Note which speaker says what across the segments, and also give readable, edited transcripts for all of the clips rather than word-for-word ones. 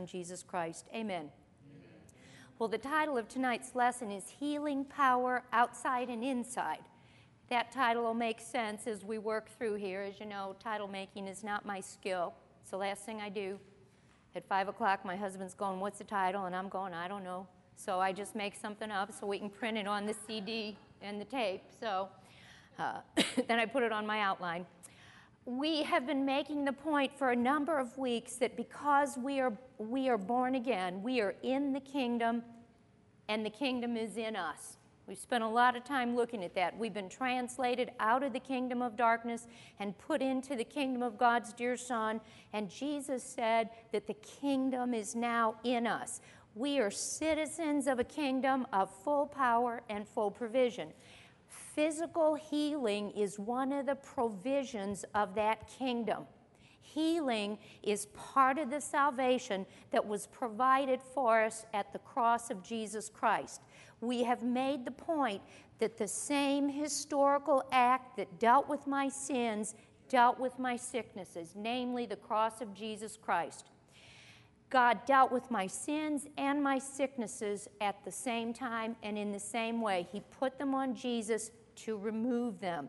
Speaker 1: Son, Jesus Christ. Amen. Well, the title of tonight's lesson is Healing Power Outside and Inside. That title will make sense as we work through here. As you know, title making is not my skill. It's the last thing I do. At 5 o'clock, my husband's going, "What's the title?" And I'm going, "I don't know." So I just make something up so we can print it on the CD and the tape. So then I put it on my outline. We have been making the point for a number of weeks that because we are born again, we are in the kingdom, and the kingdom is in us. We've spent a lot of time looking at that. We've been translated out of the kingdom of darkness and put into the kingdom of God's dear Son, and Jesus said that the kingdom is now in us. We are citizens of a kingdom of full power and full provision. Physical healing is one of the provisions of that kingdom. Healing is part of the salvation that was provided for us at the cross of Jesus Christ. We have made the point that the same historical act that dealt with my sins dealt with my sicknesses, namely the cross of Jesus Christ. God dealt with my sins and my sicknesses at the same time and in the same way. He put them on Jesus to remove them.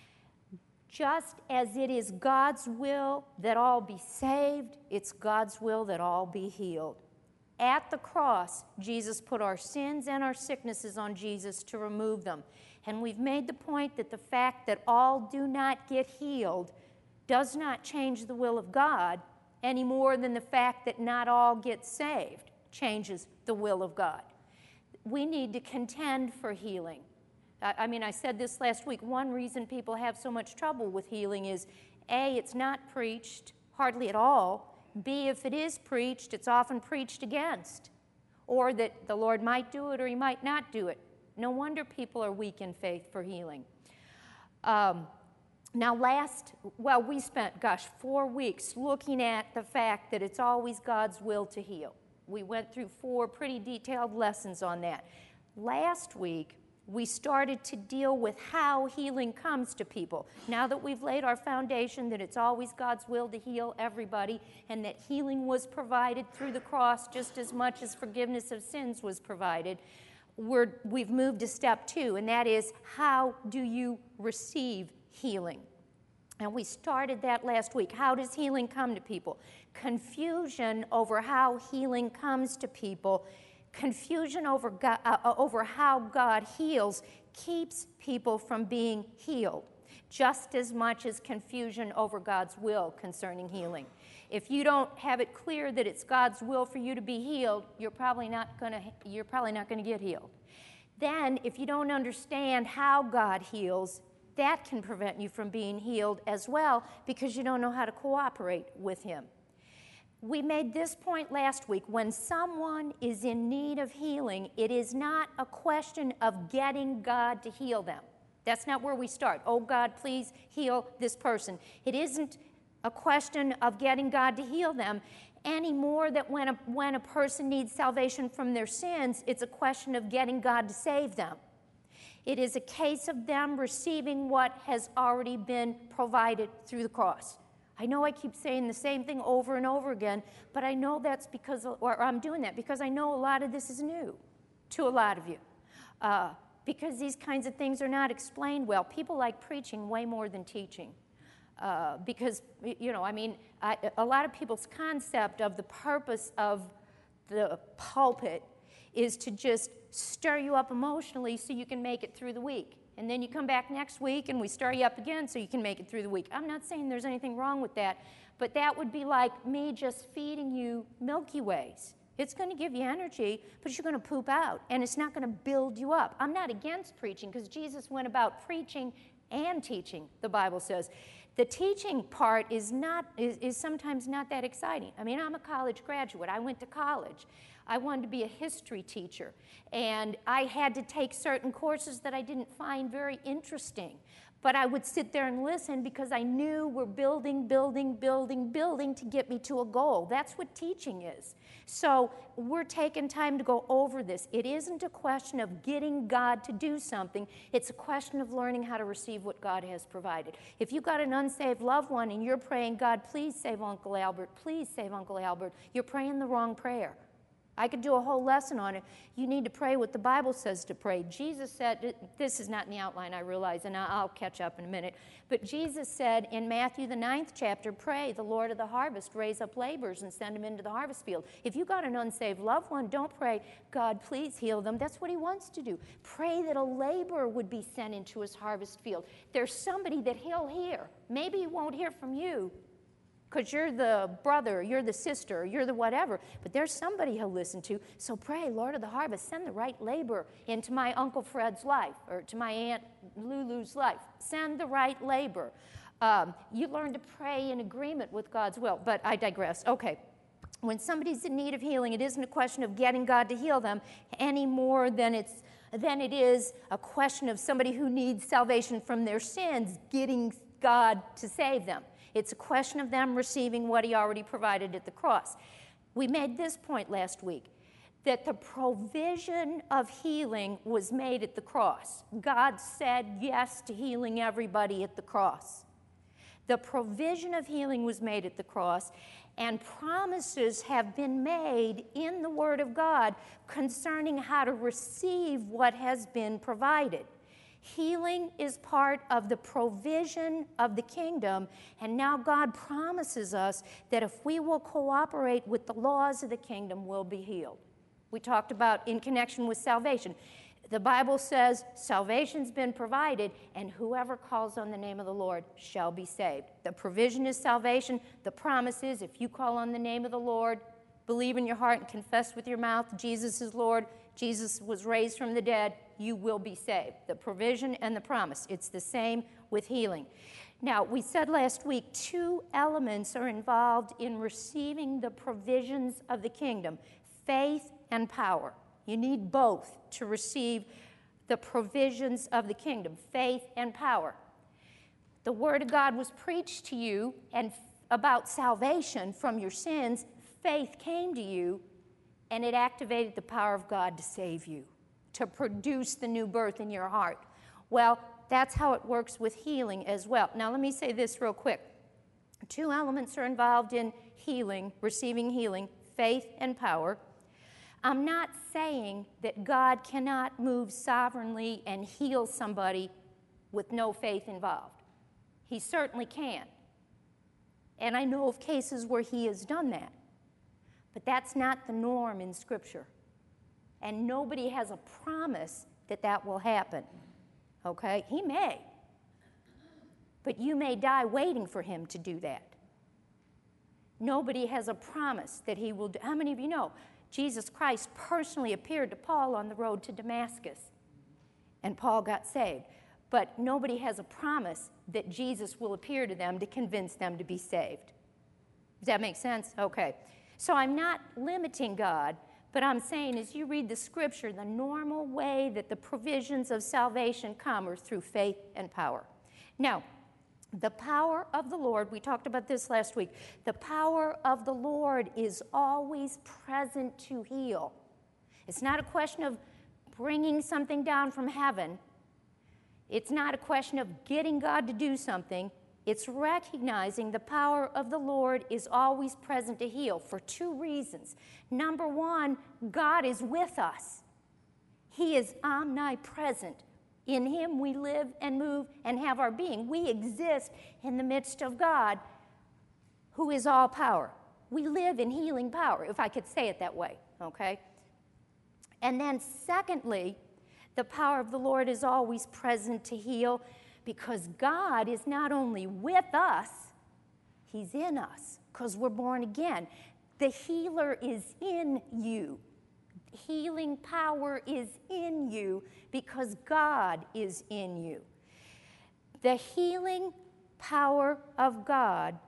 Speaker 1: Just as it is God's will that all be saved, it's God's will that all be healed. At the cross, Jesus put our sins and our sicknesses on Jesus to remove them. And we've made the point that the fact that all do not get healed does not change the will of God any more than the fact that not all get saved changes the will of God. We need to contend for healing. I said this last week, one reason people have so much trouble with healing is, A, it's not preached hardly at all. B, if it is preached, it's often preached against. Or that the Lord might do it or he might not do it. No wonder people are weak in faith for healing. We spent, 4 weeks looking at the fact that it's always God's will to heal. We went through 4 pretty detailed lessons on that. Last week, we started to deal with how healing comes to people. Now that we've laid our foundation that it's always God's will to heal everybody and that healing was provided through the cross just as much as forgiveness of sins was provided, we've moved to step 2, and that is, how do you receive healing? And we started that last week. How does healing come to people? Confusion over how healing comes to people, confusion over how God heals keeps people from being healed, just as much as confusion over God's will concerning healing. If you don't have it clear that it's God's will for you to be healed, you're probably not going to get healed. Then, if you don't understand how God heals, that can prevent you from being healed as well because you don't know how to cooperate with Him. We made this point last week. When someone is in need of healing, it is not a question of getting God to heal them. That's not where we start. Oh, God, please heal this person. It isn't a question of getting God to heal them any more than when a person needs salvation from their sins, it's a question of getting God to save them. It is a case of them receiving what has already been provided through the cross. I know I keep saying the same thing over and over again, but I know that's I'm doing that because I know a lot of this is new to a lot of you. Because these kinds of things are not explained well. People like preaching way more than teaching. Because, a lot of people's concept of the purpose of the pulpit is to just stir you up emotionally so you can make it through the week. And then you come back next week and we stir you up again so you can make it through the week. I'm not saying there's anything wrong with that, but that would be like me just feeding you Milky Ways. It's going to give you energy, but you're going to poop out, and it's not going to build you up. I'm not against preaching because Jesus went about preaching and teaching, the Bible says. The teaching part is sometimes not that exciting. I'm a college graduate. I went to college. I wanted to be a history teacher, and I had to take certain courses that I didn't find very interesting. But I would sit there and listen because I knew we're building to get me to a goal. That's what teaching is. So we're taking time to go over this. It isn't a question of getting God to do something. It's a question of learning how to receive what God has provided. If you've got an unsaved loved one and you're praying, God, please save Uncle Albert, please save Uncle Albert, you're praying the wrong prayer. I could do a whole lesson on it. You need to pray what the Bible says to pray. Jesus said, this is not in the outline, I realize, and I'll catch up in a minute. But Jesus said in Matthew the 9th chapter, pray, the Lord of the harvest, raise up laborers and send them into the harvest field. If you got an unsaved loved one, don't pray, God, please heal them. That's what he wants to do. Pray that a laborer would be sent into his harvest field. There's somebody that he'll hear. Maybe he won't hear from you, because you're the brother, you're the sister, you're the whatever. But there's somebody he'll listen to. So pray, Lord of the harvest, send the right labor into my Uncle Fred's life or to my Aunt Lulu's life. Send the right labor. You learn to pray in agreement with God's will. But I digress. Okay. When somebody's in need of healing, it isn't a question of getting God to heal them any more than it is a question of somebody who needs salvation from their sins getting God to save them. It's a question of them receiving what he already provided at the cross. We made this point last week, that the provision of healing was made at the cross. God said yes to healing everybody at the cross. The provision of healing was made at the cross, and promises have been made in the Word of God concerning how to receive what has been provided. Healing is part of the provision of the kingdom, and now God promises us that if we will cooperate with the laws of the kingdom, we'll be healed. We talked about in connection with salvation. The Bible says salvation's been provided, and whoever calls on the name of the Lord shall be saved. The provision is salvation. The promise is if you call on the name of the Lord, believe in your heart and confess with your mouth Jesus is Lord, Jesus was raised from the dead, you will be saved. The provision and the promise. It's the same with healing. Now, we said last week 2 elements are involved in receiving the provisions of the kingdom, faith and power. You need both to receive the provisions of the kingdom, faith and power. The Word of God was preached to you and about salvation from your sins. Faith came to you, and it activated the power of God to save you, to produce the new birth in your heart. Well, that's how it works with healing as well. Now, let me say this real quick. 2 elements are involved in healing, receiving healing, faith and power. I'm not saying that God cannot move sovereignly and heal somebody with no faith involved. He certainly can. And I know of cases where he has done that. But that's not the norm in Scripture. And nobody has a promise that that will happen. Okay? He may. But you may die waiting for him to do that. Nobody has a promise that he will do. How many of you know Jesus Christ personally appeared to Paul on the road to Damascus, and Paul got saved? But nobody has a promise that Jesus will appear to them to convince them to be saved. Does that make sense? Okay. So I'm not limiting God, but I'm saying as you read the Scripture, the normal way that the provisions of salvation come are through faith and power. Now, the power of the Lord, we talked about this last week, the power of the Lord is always present to heal. It's not a question of bringing something down from heaven. It's not a question of getting God to do something. It's recognizing the power of the Lord is always present to heal for 2 reasons. Number 1, God is with us. He is omnipresent. In him we live and move and have our being. We exist in the midst of God, who is all power. We live in healing power, if I could say it that way, okay? And then secondly, the power of the Lord is always present to heal, because God is not only with us, he's in us, because we're born again. The healer is in you. Healing power is in you because God is in you. The healing power of God,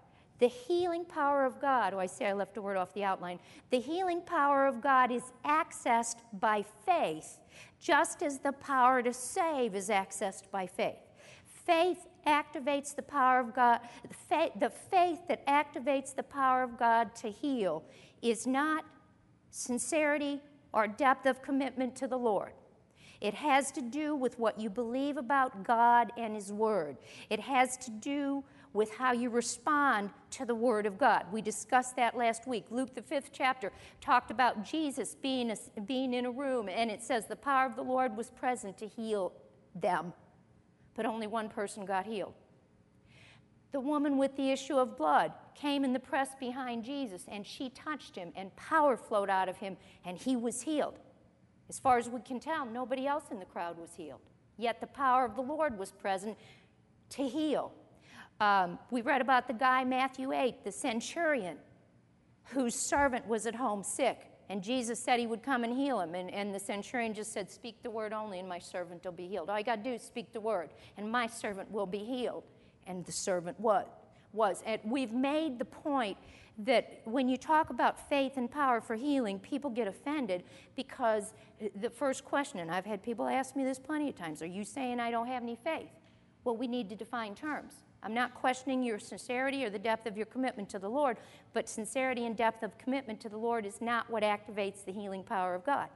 Speaker 1: oh, I say I left a word off the outline. The healing power of God is accessed by faith, just as the power to save is accessed by faith. Faith activates the power of God. The faith that activates the power of God to heal is not sincerity or depth of commitment to the Lord. It has to do with what you believe about God and His Word. It has to do with how you respond to the Word of God. We discussed that last week. Luke, the 5th chapter, talked about Jesus being in a room, and it says the power of the Lord was present to heal them, but only one person got healed. The woman with the issue of blood came in the press behind Jesus, and she touched Him, and power flowed out of Him, and he was healed. As far as we can tell, nobody else in the crowd was healed. Yet the power of the Lord was present to heal. We read about the guy, Matthew 8, the centurion, whose servant was at home sick. And Jesus said He would come and heal him. And the centurion just said, speak the word only, and my servant will be healed. All you got to do is speak the word, and my servant will be healed. And the servant was. And we've made the point that when you talk about faith and power for healing, people get offended because the first question, and I've had people ask me this plenty of times, are you saying I don't have any faith? Well, we need to define terms. I'm not questioning your sincerity or the depth of your commitment to the Lord, but sincerity and depth of commitment to the Lord is not what activates the healing power of God.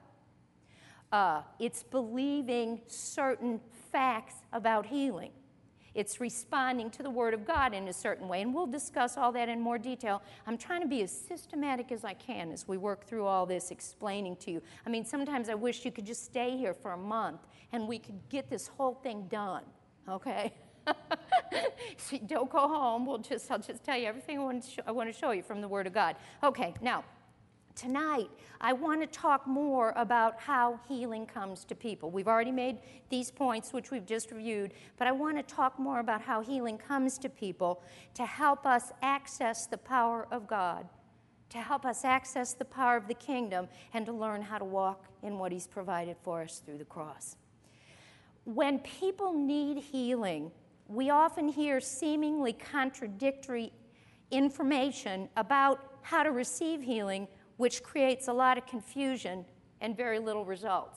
Speaker 1: It's believing certain facts about healing. It's responding to the Word of God in a certain way, and we'll discuss all that in more detail. I'm trying to be as systematic as I can as we work through all this, explaining to you. I mean, sometimes I wish you could just stay here for a month, and we could get this whole thing done, okay? So don't go home. I'll just tell you everything I want to show you from the Word of God. Okay, now, tonight, I want to talk more about how healing comes to people. We've already made these points, which we've just reviewed, but I want to talk more about how healing comes to people to help us access the power of God, to help us access the power of the kingdom, and to learn how to walk in what He's provided for us through the cross. When people need healing, we often hear seemingly contradictory information about how to receive healing, which creates a lot of confusion and very little results.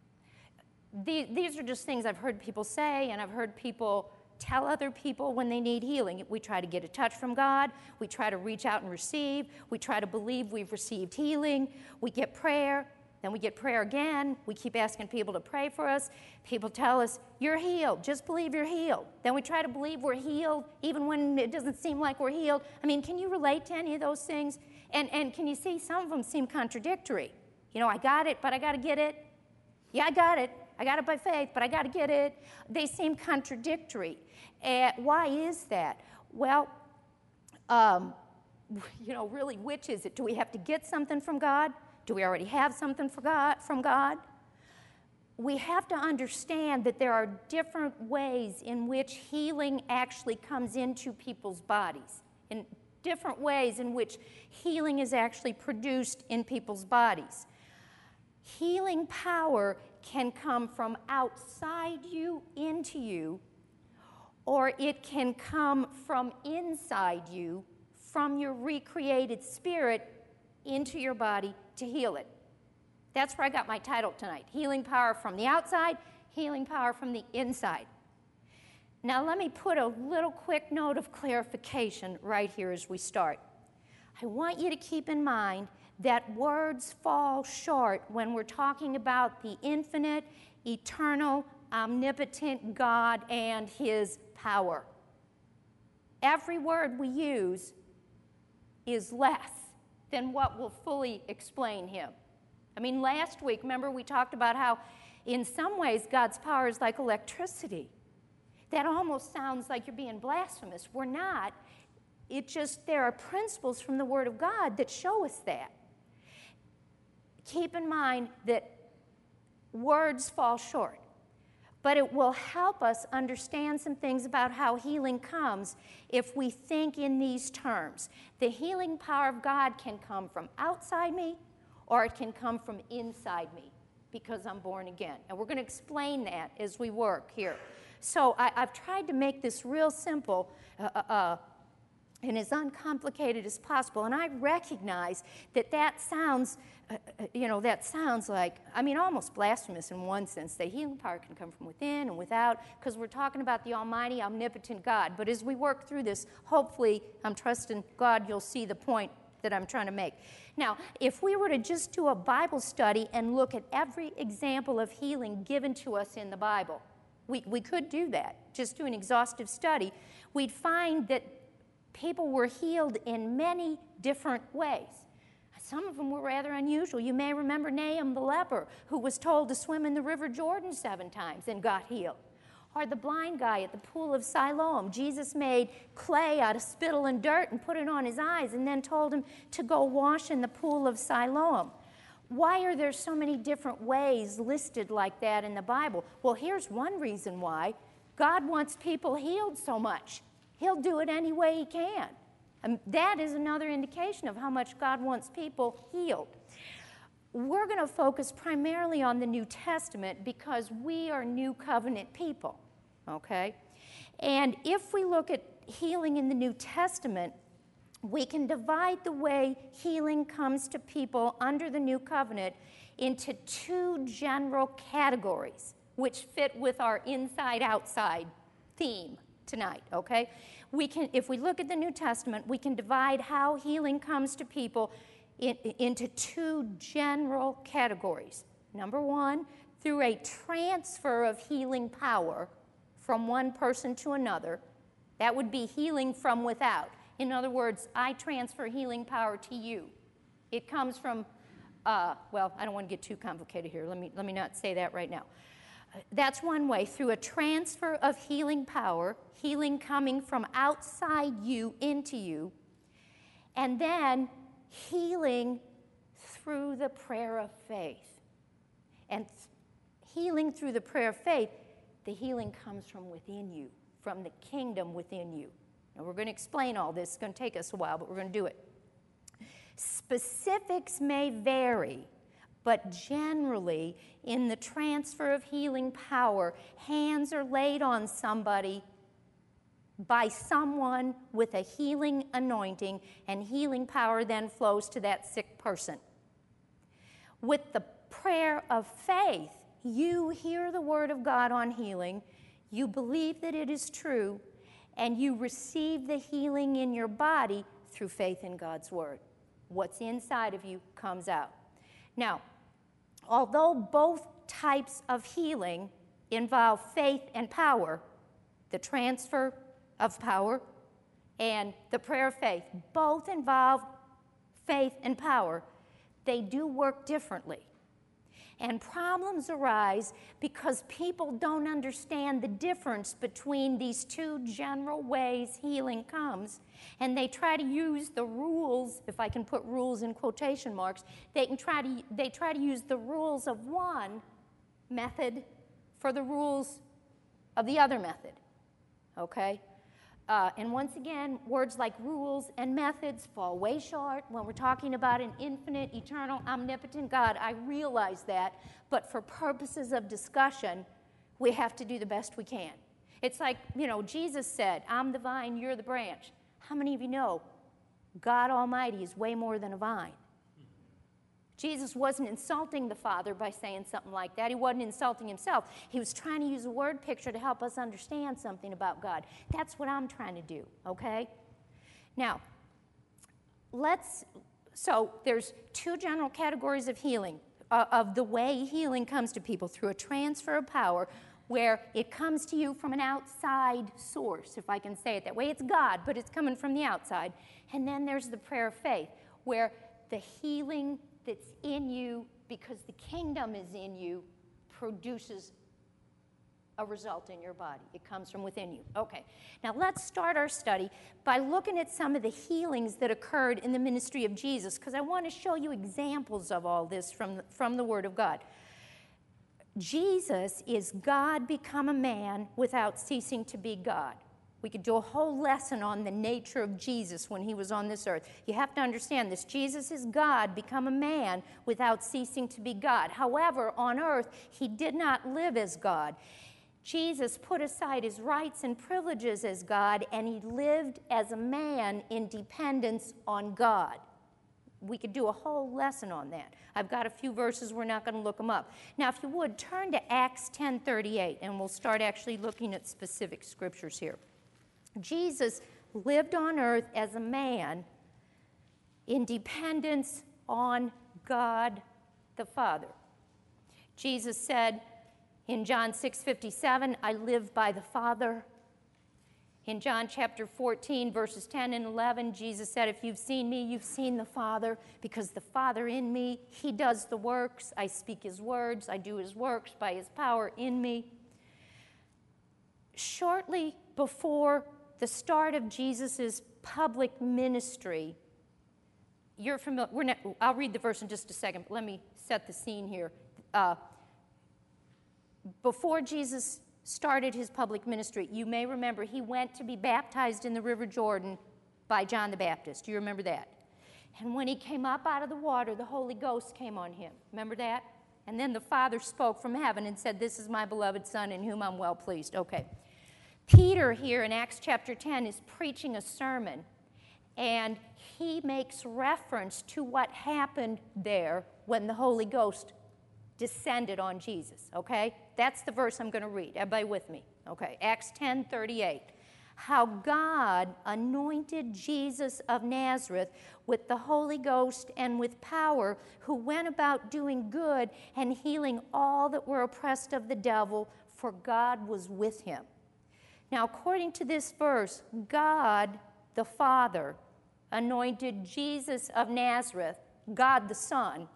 Speaker 1: These are just things I've heard people say, and I've heard people tell other people when they need healing. We try to get a touch from God. We try to reach out and receive. We try to believe we've received healing. We get prayer. Then we get prayer again. We keep asking people to pray for us. People tell us, you're healed. Just believe you're healed. Then we try to believe we're healed even when it doesn't seem like we're healed. I mean, can you relate to any of those things? And can you see some of them seem contradictory? You know, I got it, but I got to get it. Yeah, I got it. I got it by faith, but I got to get it. They seem contradictory. Why is that? Well, really, which is it? Do we have to get something from God? Do we already have something from God? We have to understand that there are different ways in which healing actually comes into people's bodies, in different ways in which healing is actually produced in people's bodies. Healing power can come from outside you into you, or it can come from inside you, from your recreated spirit into your body to heal it. That's where I got my title tonight. Healing power from the outside, healing power from the inside. Now let me put a little quick note of clarification right here as we start. I want you to keep in mind that words fall short when we're talking about the infinite, eternal, omnipotent God and His power. Every word we use is less than what will fully explain Him. I mean, last week, remember we talked about how in some ways God's power is like electricity. That almost sounds like you're being blasphemous. We're not. There are principles from the Word of God that show us that. Keep in mind that words fall short, but it will help us understand some things about how healing comes if we think in these terms. The healing power of God can come from outside me, or it can come from inside me because I'm born again. And we're going to explain that as we work here. So I've tried to make this real simple and as uncomplicated as possible. And I recognize that sounds, that sounds like, almost blasphemous in one sense. The healing power can come from within and without, because we're talking about the almighty, omnipotent God. But as we work through this, hopefully, I'm trusting God, you'll see the point that I'm trying to make. Now, if we were to just do a Bible study and look at every example of healing given to us in the Bible, we could do that, just do an exhaustive study. We'd find that people were healed in many different ways. Some of them were rather unusual. You may remember Nahum the leper, who was told to swim in the River Jordan 7 times and got healed. Or the blind guy at the pool of Siloam. Jesus made clay out of spittle and dirt and put it on his eyes and then told him to go wash in the pool of Siloam. Why are there so many different ways listed like that in the Bible? Well, here's one reason why. God wants people healed so much. He'll do it any way he can. And that is another indication of how much God wants people healed. We're going to focus primarily on the New Testament because we are New Covenant people, okay? And if we look at healing in the New Testament, we can divide the way healing comes to people under the New Covenant into 2 general categories, which fit with our inside-outside theme tonight, okay? If we look at the New Testament, we can divide how healing comes to people into 2 general categories. Number 1, through a transfer of healing power from one person to another. That would be healing from without. In other words, I transfer healing power to you. It comes from, I don't want to get too complicated here. Let me not say that right now. That's one way, through a transfer of healing power, healing coming from outside you into you, and then healing through the prayer of faith. And healing through the prayer of faith, the healing comes from within you, from the kingdom within you. Now, we're going to explain all this. It's going to take us a while, but we're going to do it. Specifics may vary, but generally, in the transfer of healing power, hands are laid on somebody by someone with a healing anointing, and healing power then flows to that sick person. With the prayer of faith, you hear the word of God on healing, you believe that it is true, and you receive the healing in your body through faith in God's word. What's inside of you comes out. Now, although both types of healing involve faith and power, the transfer of power and the prayer of faith both involve faith and power, they do work differently. And problems arise because people don't understand the difference between these 2 general ways healing comes, and they try to use the rules, if I can put rules in quotation marks, they try to use the rules of one method for the rules of the other method, okay? And once again, words like rules and methods fall way short when we're talking about an infinite, eternal, omnipotent God. I realize that, but for purposes of discussion, we have to do the best we can. It's like, Jesus said, I'm the vine, you're the branch. How many of you know God Almighty is way more than a vine? Jesus wasn't insulting the Father by saying something like that. He wasn't insulting himself. He was trying to use a word picture to help us understand something about God. That's what I'm trying to do, okay? Now, so there's 2 general categories of healing, of the way healing comes to people, through a transfer of power where it comes to you from an outside source, if I can say it that way. It's God, but it's coming from the outside. And then there's the prayer of faith, where the healing that's in you, because the kingdom is in you, produces a result in your body. It comes from within you. Okay, now let's start our study by looking at some of the healings that occurred in the ministry of Jesus, because I want to show you examples of all this from the Word of God. Jesus is God become a man without ceasing to be God. We could do a whole lesson on the nature of Jesus when he was on this earth. You have to understand this. Jesus is God, become a man without ceasing to be God. However, on earth, he did not live as God. Jesus put aside his rights and privileges as God, and he lived as a man in dependence on God. We could do a whole lesson on that. I've got a few verses. We're not going to look them up. Now, if you would, turn to Acts 10:38, and we'll start actually looking at specific scriptures here. Jesus lived on earth as a man in dependence on God the Father. Jesus said in John 6:57, I live by the Father. In John chapter 14, verses 10 and 11, Jesus said, if you've seen me, you've seen the Father, because the Father in me, he does the works. I speak his words. I do his works by his power in me. Shortly before the start of Jesus' public ministry, you're familiar, I'll read the verse in just a second, but let me set the scene here. Before Jesus started his public ministry, you may remember he went to be baptized in the River Jordan by John the Baptist. Do you remember that? And when he came up out of the water, the Holy Ghost came on him. Remember that? And then the Father spoke from heaven and said, this is my beloved Son in whom I'm well pleased. Okay. Peter here in Acts chapter 10 is preaching a sermon, and he makes reference to what happened there when the Holy Ghost descended on Jesus, okay? That's the verse I'm going to read. Everybody with me? Okay, Acts 10:38. How God anointed Jesus of Nazareth with the Holy Ghost and with power, who went about doing good and healing all that were oppressed of the devil, for God was with him. Now, according to this verse, God the Father anointed Jesus of Nazareth, God the Son,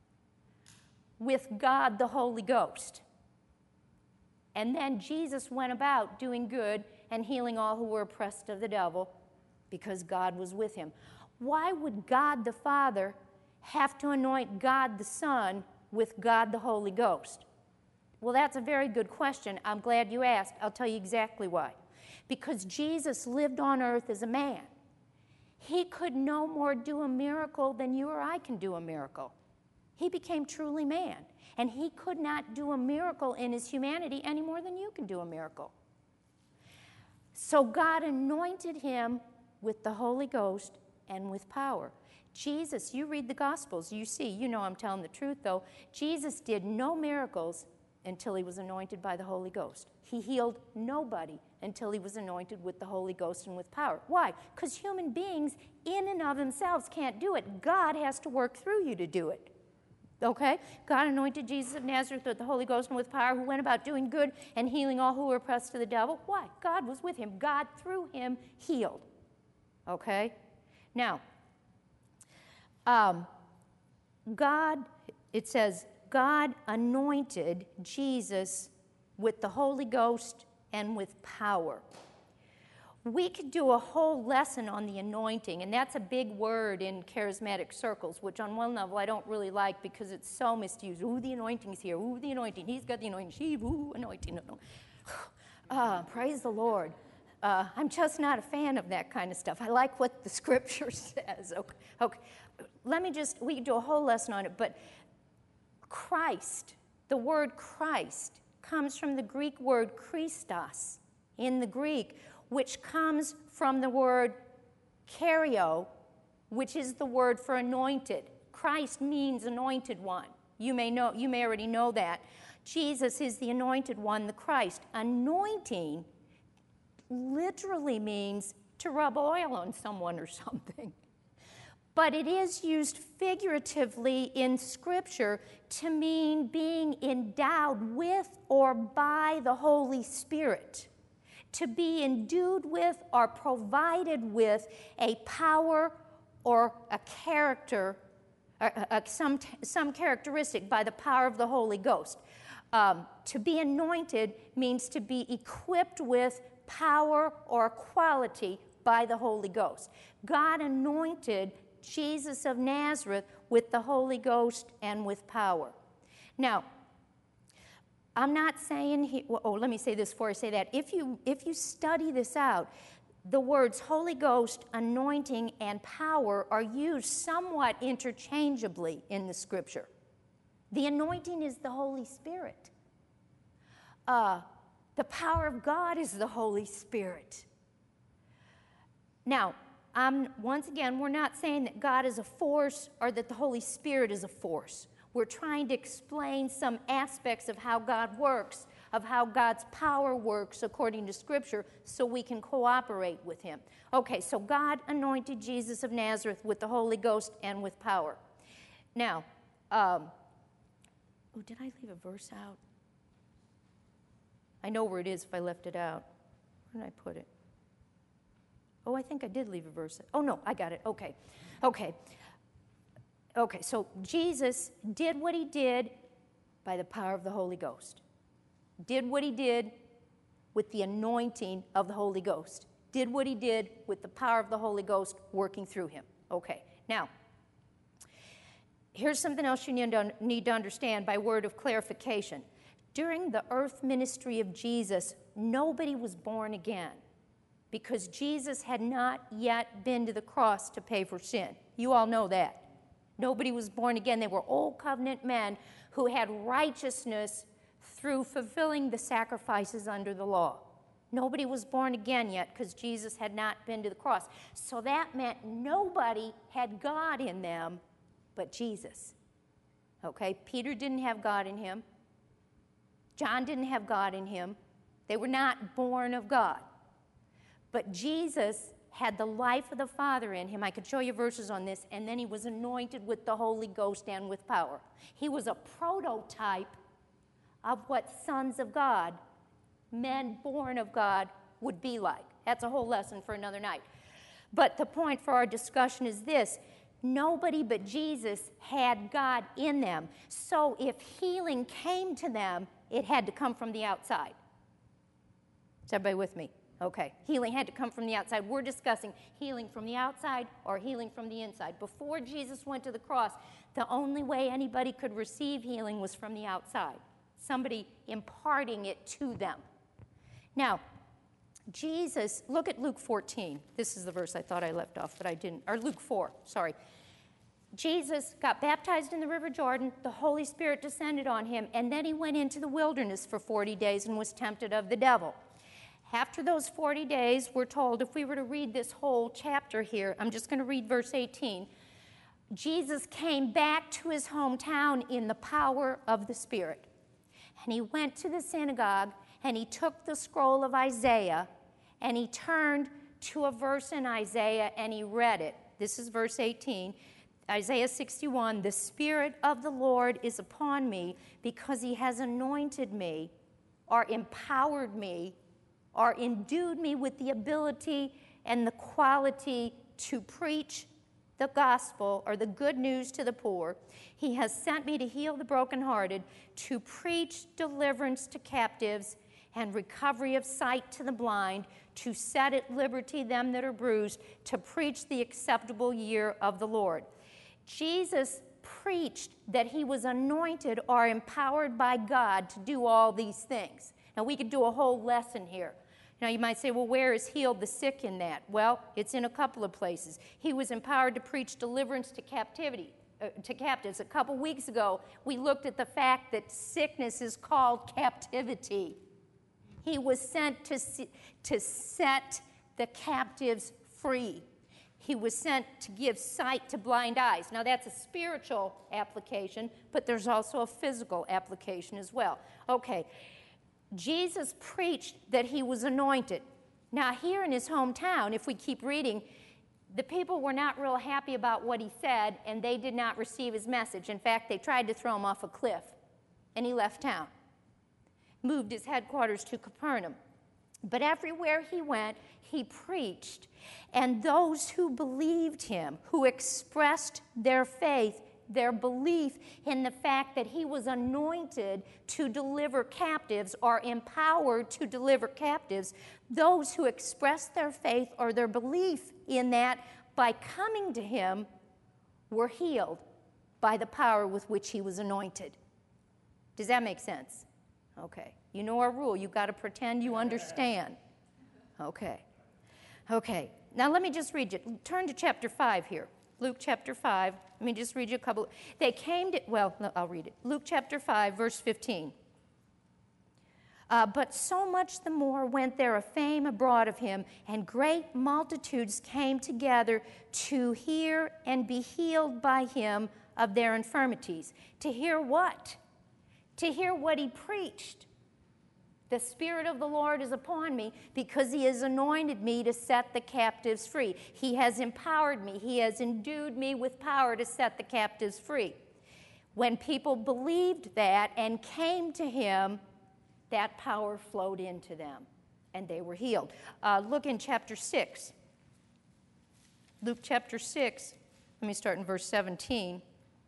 Speaker 1: with God the Holy Ghost. And then Jesus went about doing good and healing all who were oppressed of the devil, because God was with him. Why would God the Father have to anoint God the Son with God the Holy Ghost? Well, that's a very good question. I'm glad you asked. I'll tell you exactly why. Because Jesus lived on earth as a man. He could no more do a miracle than you or I can do a miracle. He became truly man, and he could not do a miracle in his humanity any more than you can do a miracle. So God anointed him with the Holy Ghost and with power. Jesus, you read the Gospels, you see, you know I'm telling the truth though, Jesus did no miracles until he was anointed by the Holy Ghost. He healed nobody until he was anointed with the Holy Ghost and with power. Why? Because human beings in and of themselves can't do it. God has to work through you to do it. Okay? God anointed Jesus of Nazareth with the Holy Ghost and with power, who went about doing good and healing all who were oppressed of the devil. Why? God was with him. God, through him, healed. Okay? Now, it says, God anointed Jesus with the Holy Ghost and with power. We could do a whole lesson on the anointing, and that's a big word in charismatic circles, which on one level I don't really like because it's so misused. Ooh, the anointing's here. Ooh, the anointing. He's got the anointing. She, ooh, anointing. Praise the Lord. I'm just not a fan of that kind of stuff. I like what the Scripture says. Okay. We could do a whole lesson on it, but Christ, the word Christ, comes from the Greek word Christos in the Greek, which comes from the word kario, which is the word for anointed. Christ means anointed one. You may already know that. Jesus is the anointed one, the Christ. Anointing literally means to rub oil on someone or something. But it is used figuratively in Scripture to mean being endowed with or by the Holy Spirit. To be endued with or provided with a power or a character, some characteristic by the power of the Holy Ghost. To be anointed means to be equipped with power or quality by the Holy Ghost. God anointed Jesus of Nazareth with the Holy Ghost and with power. Now, I'm not saying, let me say this before I say that. If you study this out, the words Holy Ghost, anointing, and power are used somewhat interchangeably in the Scripture. The anointing is the Holy Spirit. The power of God is the Holy Spirit. Now, once again, we're not saying that God is a force or that the Holy Spirit is a force. We're trying to explain some aspects of how God works, of how God's power works according to Scripture, so we can cooperate with Him. Okay, so God anointed Jesus of Nazareth with the Holy Ghost and with power. Now, did I leave a verse out? I know where it is if I left it out. Where did I put it? Oh, I think I did leave a verse. Oh, no, I got it. Okay, so Jesus did what He did by the power of the Holy Ghost. Did what He did with the anointing of the Holy Ghost. Did what He did with the power of the Holy Ghost working through Him. Okay, now, here's something else you need to understand by word of clarification. During the earth ministry of Jesus, nobody was born again because Jesus had not yet been to the cross to pay for sin. You all know that. Nobody was born again. They were old covenant men who had righteousness through fulfilling the sacrifices under the law. Nobody was born again yet because Jesus had not been to the cross. So that meant nobody had God in them but Jesus. Okay, Peter didn't have God in him. John didn't have God in him. They were not born of God. But Jesus had the life of the Father in him. I could show you verses on this. And then He was anointed with the Holy Ghost and with power. He was a prototype of what sons of God, men born of God, would be like. That's a whole lesson for another night. But the point for our discussion is this. Nobody but Jesus had God in them. So if healing came to them, it had to come from the outside. Is everybody with me? Okay. Healing had to come from the outside. We're discussing healing from the outside or healing from the inside. Before Jesus went to the cross, the only way anybody could receive healing was from the outside. Somebody imparting it to them. Now, Jesus, look at Luke 14. This is the verse I thought I left off, but I didn't. Or Luke 4, sorry. Jesus got baptized in the River Jordan. The Holy Spirit descended on Him, and then He went into the wilderness for 40 days and was tempted of the devil. After those 40 days, we're told, if we were to read this whole chapter here, I'm just going to read verse 18. Jesus came back to His hometown in the power of the Spirit. And He went to the synagogue, and He took the scroll of Isaiah, and He turned to a verse in Isaiah, and He read it. This is verse 18. Isaiah 61, the Spirit of the Lord is upon me because He has anointed me or empowered me or endued me with the ability and the quality to preach the gospel or the good news to the poor. He has sent me to heal the brokenhearted, to preach deliverance to captives and recovery of sight to the blind, to set at liberty them that are bruised, to preach the acceptable year of the Lord. Jesus preached that He was anointed or empowered by God to do all these things. Now, we could do a whole lesson here. Now, you might say, well, where is healed the sick in that? Well, it's in a couple of places. He was empowered to preach deliverance to captives. A couple weeks ago, we looked at the fact that sickness is called captivity. He was sent to set the captives free. He was sent to give sight to blind eyes. Now, that's a spiritual application, but there's also a physical application as well. Okay, Jesus preached that He was anointed. Now, here in His hometown, if we keep reading, the people were not real happy about what He said, and they did not receive His message. In fact, they tried to throw Him off a cliff, and He left town, moved His headquarters to Capernaum. But everywhere He went, He preached. And those who believed Him, who expressed their faith, their belief in the fact that He was anointed to deliver captives or empowered to deliver captives, those who expressed their faith or their belief in that by coming to Him were healed by the power with which He was anointed. Does that make sense? Okay. You know our rule. You've got to pretend you understand. Okay. Okay. Now let me just read you. Turn to chapter 5 here. Luke chapter 5. Let me just read you a couple. They came to, well, no, I'll read it. Luke chapter 5, verse 15. But so much the more went there a fame abroad of him, and great multitudes came together to hear and be healed by him of their infirmities. To hear what? To hear what he preached. The Spirit of the Lord is upon me because he has anointed me to set the captives free. He has empowered me. He has endued me with power to set the captives free. When people believed that and came to him, that power flowed into them, and they were healed. Look in chapter 6. Luke chapter 6, let me start in verse 17.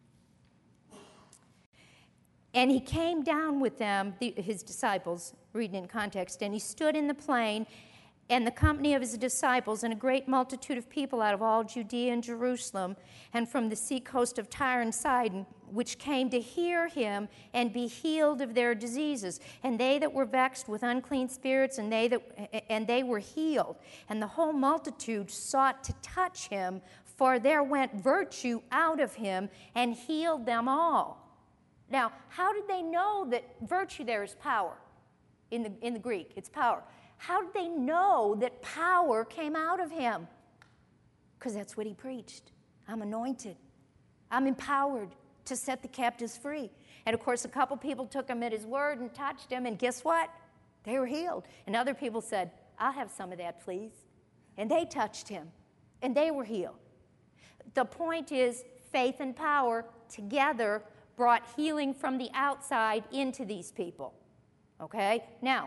Speaker 1: And he came down with them, his disciples, reading in context, and he stood in the plain, and the company of his disciples, and a great multitude of people out of all Judea and Jerusalem, and from the seacoast of Tyre and Sidon, which came to hear him and be healed of their diseases. And they that were vexed with unclean spirits, and they were healed. And the whole multitude sought to touch him, for there went virtue out of him, and healed them all. Now, how did they know that virtue there is power? In the Greek, it's power. How did they know that power came out of him? Because that's what he preached. I'm anointed. I'm empowered to set the captives free. And of course, a couple people took him at his word and touched him, and guess what? They were healed. And other people said, I'll have some of that, please. And they touched him, and they were healed. The point is, faith and power together brought healing from the outside into these people. Okay? Now,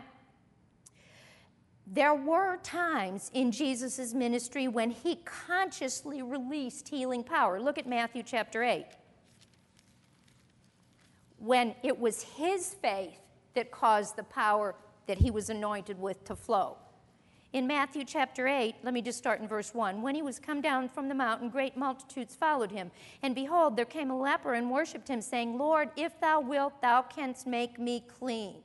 Speaker 1: there were times in Jesus' ministry when he consciously released healing power. Look at Matthew chapter 8. When it was his faith that caused the power that he was anointed with to flow. In Matthew chapter 8, let me just start in verse 1. When he was come down from the mountain, great multitudes followed him. And behold, there came a leper and worshipped him, saying, Lord, if thou wilt, thou canst make me clean.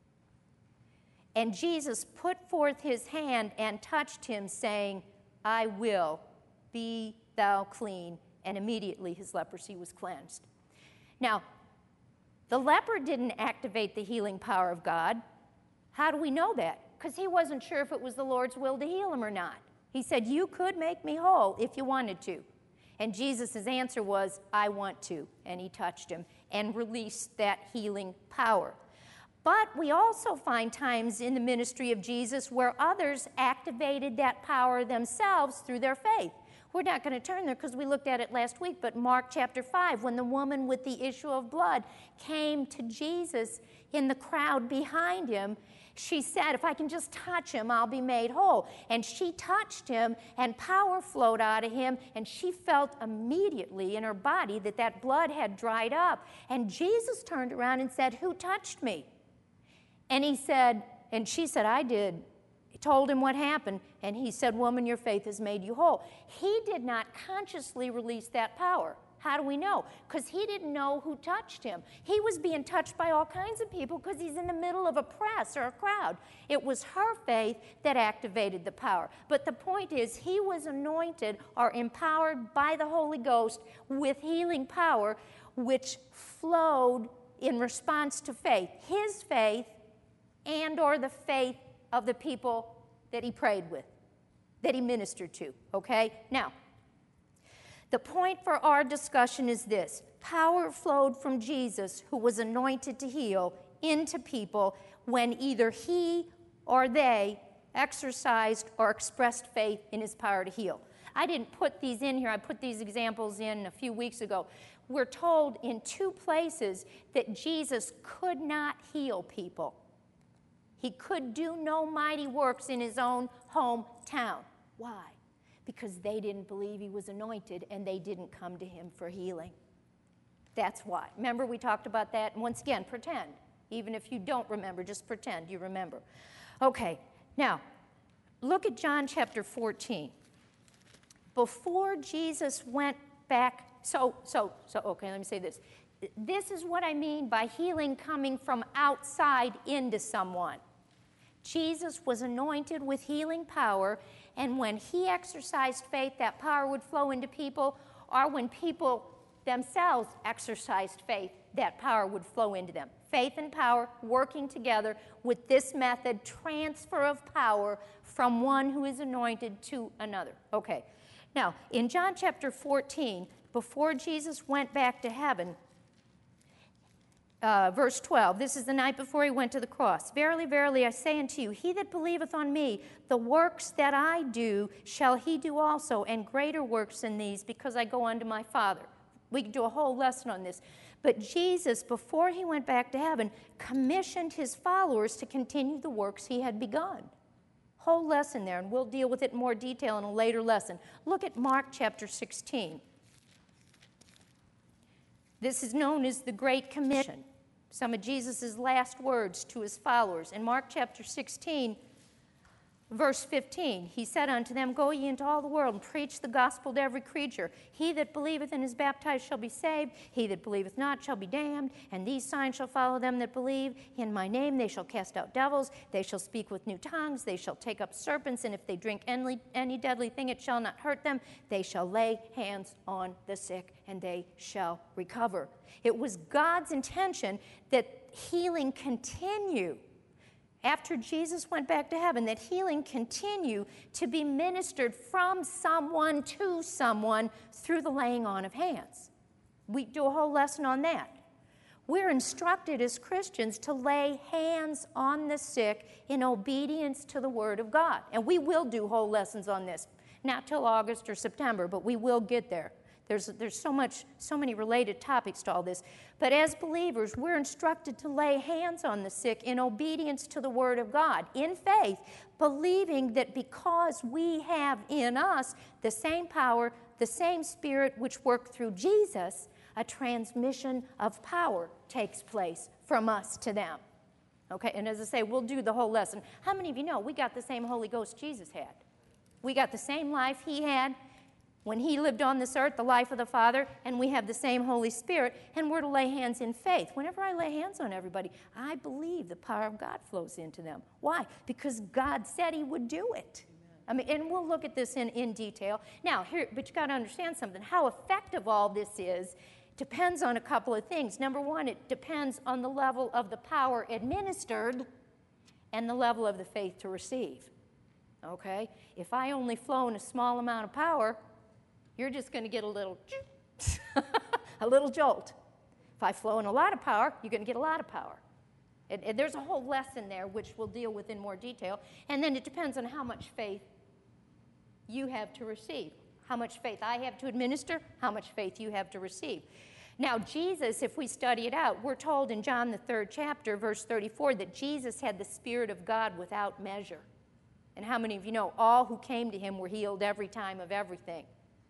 Speaker 1: And Jesus put forth his hand and touched him, saying, I will, be thou clean. And immediately his leprosy was cleansed. Now, the leper didn't activate the healing power of God. How do we know that? Because he wasn't sure if it was the Lord's will to heal him or not. He said, you could make me whole if you wanted to. And Jesus' answer was, I want to. And he touched him and released that healing power. But we also find times in the ministry of Jesus where others activated that power themselves through their faith. We're not going to turn there because we looked at it last week, but Mark chapter 5, when the woman with the issue of blood came to Jesus in the crowd behind him, she said, if I can just touch him, I'll be made whole. And she touched him, and power flowed out of him, and she felt immediately in her body that that blood had dried up. And Jesus turned around and said, who touched me? And he said, and she said, I did. He told him what happened, and he said, woman, your faith has made you whole. He did not consciously release that power. How do we know? Because he didn't know who touched him. He was being touched by all kinds of people because he's in the middle of a press or a crowd. It was her faith that activated the power. But the point is, he was anointed or empowered by the Holy Ghost with healing power, which flowed in response to faith. His faith and or the faith of the people that he prayed with, that he ministered to, okay? Now, the point for our discussion is this. Power flowed from Jesus, who was anointed to heal, into people when either he or they exercised or expressed faith in his power to heal. I didn't put these in here. I put these examples in a few weeks ago. We're told in 2 places that Jesus could not heal people. He could do no mighty works in his own hometown. Why? Because they didn't believe he was anointed and they didn't come to him for healing. That's why. Remember, we talked about that? And once again, pretend. Even if you don't remember, just pretend you remember. Okay, now, look at John chapter 14. Before Jesus went back, okay, let me say this. This is what I mean by healing coming from outside into someone. Jesus was anointed with healing power, and when he exercised faith, that power would flow into people, or when people themselves exercised faith, that power would flow into them. Faith and power working together with this method, transfer of power from one who is anointed to another. Okay, now in John chapter 14, before Jesus went back to heaven, verse 12, this is the night before he went to the cross. Verily, verily, I say unto you, he that believeth on me, the works that I do shall he do also, and greater works than these, because I go unto my Father. We could do a whole lesson on this. But Jesus, before he went back to heaven, commissioned his followers to continue the works he had begun. Whole lesson there, and we'll deal with it in more detail in a later lesson. Look at Mark chapter 16. This is known as the Great Commission. Some of Jesus' last words to his followers. In Mark chapter 16, verse 15, he said unto them, Go ye into all the world and preach the gospel to every creature. He that believeth and is baptized shall be saved. He that believeth not shall be damned. And these signs shall follow them that believe. In my name they shall cast out devils. They shall speak with new tongues. They shall take up serpents. And if they drink any deadly thing, it shall not hurt them. They shall lay hands on the sick, and they shall recover. It was God's intention that healing continue after Jesus went back to heaven, that healing continue to be ministered from someone to someone through the laying on of hands. We do a whole lesson on that. We're instructed as Christians to lay hands on the sick in obedience to the Word of God. And we will do whole lessons on this. Not till August or September, but we will get there. There's so many related topics to all this. But as believers, we're instructed to lay hands on the sick in obedience to the Word of God, in faith, believing that because we have in us the same power, the same Spirit which worked through Jesus, a transmission of power takes place from us to them. Okay, and as I say, we'll do the whole lesson. How many of you know we got the same Holy Ghost Jesus had? We got the same life he had when he lived on this earth, the life of the Father, and we have the same Holy Spirit, and we're to lay hands in faith. Whenever I lay hands on everybody, I believe the power of God flows into them. Why? Because God said he would do it. I mean, and we'll look at this in detail. Now, but you got to understand something. How effective all this is depends on a couple of things. Number one, it depends on the level of the power administered and the level of the faith to receive. Okay? If I only flow in a small amount of power, you're just going to get a little jolt. If I flow in a lot of power, you're going to get a lot of power. And there's a whole lesson there which we'll deal with in more detail. And then it depends on how much faith you have to receive. How much faith I have to administer, how much faith you have to receive. Now, Jesus, if we study it out, we're told in John the 3rd chapter, verse 34, that Jesus had the Spirit of God without measure. And how many of you know all who came to him were healed every time of everything?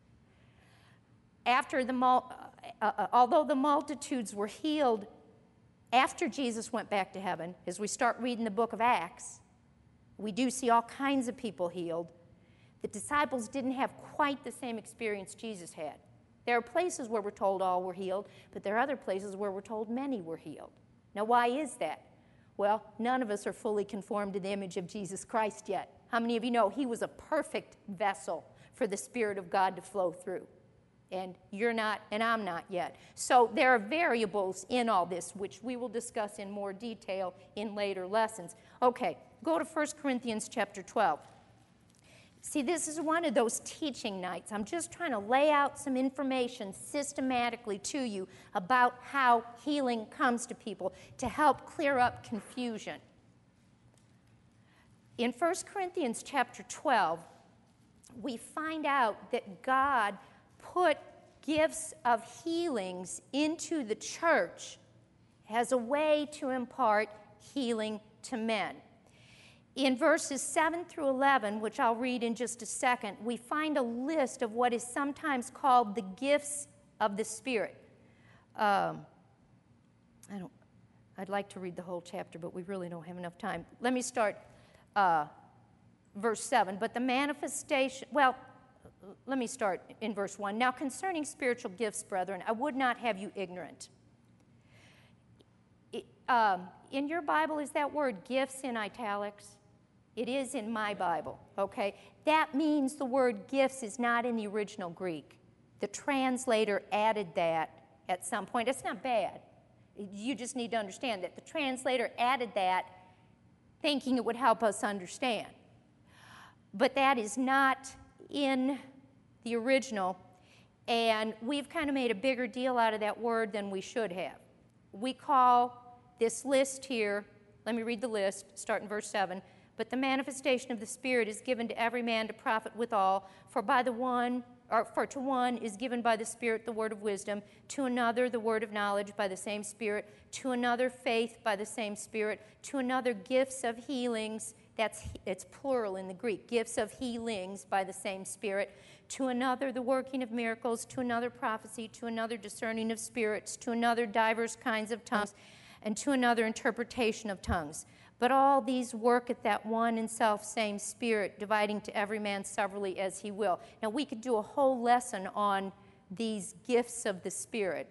Speaker 1: Although the multitudes were healed after Jesus went back to heaven, as we start reading the book of Acts, we do see all kinds of people healed. The disciples didn't have quite the same experience Jesus had. There are places where we're told all were healed, but there are other places where we're told many were healed. Now, why is that? Well, none of us are fully conformed to the image of Jesus Christ yet. How many of you know he was a perfect vessel for the Spirit of God to flow through? And you're not, and I'm not yet. So there are variables in all this, which we will discuss in more detail in later lessons. Okay, go to 1 Corinthians chapter 12. See, this is one of those teaching nights. I'm just trying to lay out some information systematically to you about how healing comes to people to help clear up confusion. In 1 Corinthians chapter 12, we find out that God put gifts of healings into the church as a way to impart healing to men. In verses 7 through 11, which I'll read in just a second, we find a list of what is sometimes called the gifts of the Spirit. I'd like to read the whole chapter, but we really don't have enough time. Let me start verse 7. But the manifestation, let me start in verse 1. Now, concerning spiritual gifts, brethren, I would not have you ignorant. In your Bible, is that word gifts in italics? It is in my Bible, okay? That means the word gifts is not in the original Greek. The translator added that at some point. It's not bad. You just need to understand that the translator added that thinking it would help us understand. But that is not in the original, and we've kind of made a bigger deal out of that word than we should have. We call this list here, let me read the list, start in verse 7. But the manifestation of the Spirit is given to every man to profit withal, for to one is given by the Spirit the word of wisdom, to another the word of knowledge by the same Spirit, to another faith by the same Spirit, to another gifts of healings, it's plural in the Greek, gifts of healings by the same Spirit, to another the working of miracles, to another prophecy, to another discerning of spirits, to another divers kinds of tongues, and to another interpretation of tongues. But all these work at that one and self-same Spirit, dividing to every man severally as he will. Now, we could do a whole lesson on these gifts of the Spirit.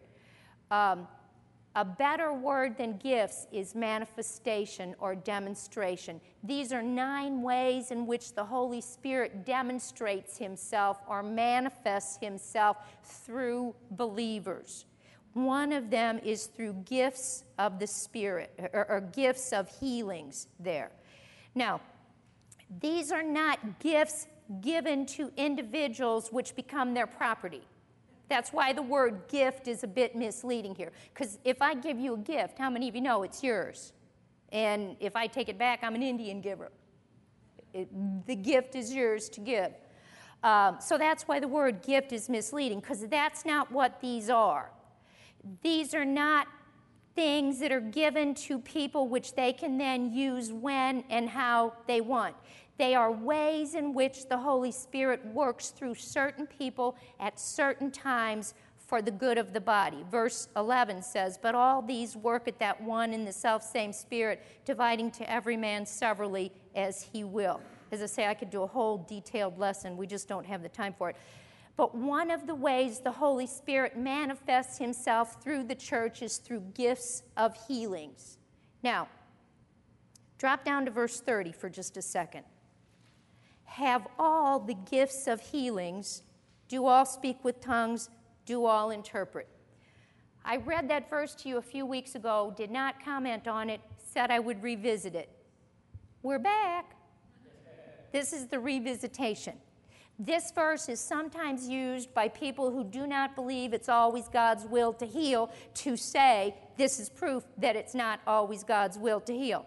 Speaker 1: A better word than gifts is manifestation or demonstration. These are 9 ways in which the Holy Spirit demonstrates himself or manifests himself through believers. One of them is through gifts of the Spirit, or gifts of healings there. Now, these are not gifts given to individuals which become their property. That's why the word gift is a bit misleading here. Because if I give you a gift, how many of you know it's yours? And if I take it back, I'm an Indian giver. The gift is yours to give. So that's why the word gift is misleading, because that's not what these are. These are not things that are given to people which they can then use when and how they want. They are ways in which the Holy Spirit works through certain people at certain times for the good of the body. Verse 11 says, but all these work at that one and the selfsame Spirit, dividing to every man severally as he will. As I say, I could do a whole detailed lesson. We just don't have the time for it. But one of the ways the Holy Spirit manifests himself through the church is through gifts of healings. Now, drop down to verse 30 for just a second. Have all the gifts of healings, do all speak with tongues, do all interpret. I read that verse to you a few weeks ago, did not comment on it, said I would revisit it. We're back. This is the revisitation. This verse is sometimes used by people who do not believe it's always God's will to heal to say this is proof that it's not always God's will to heal.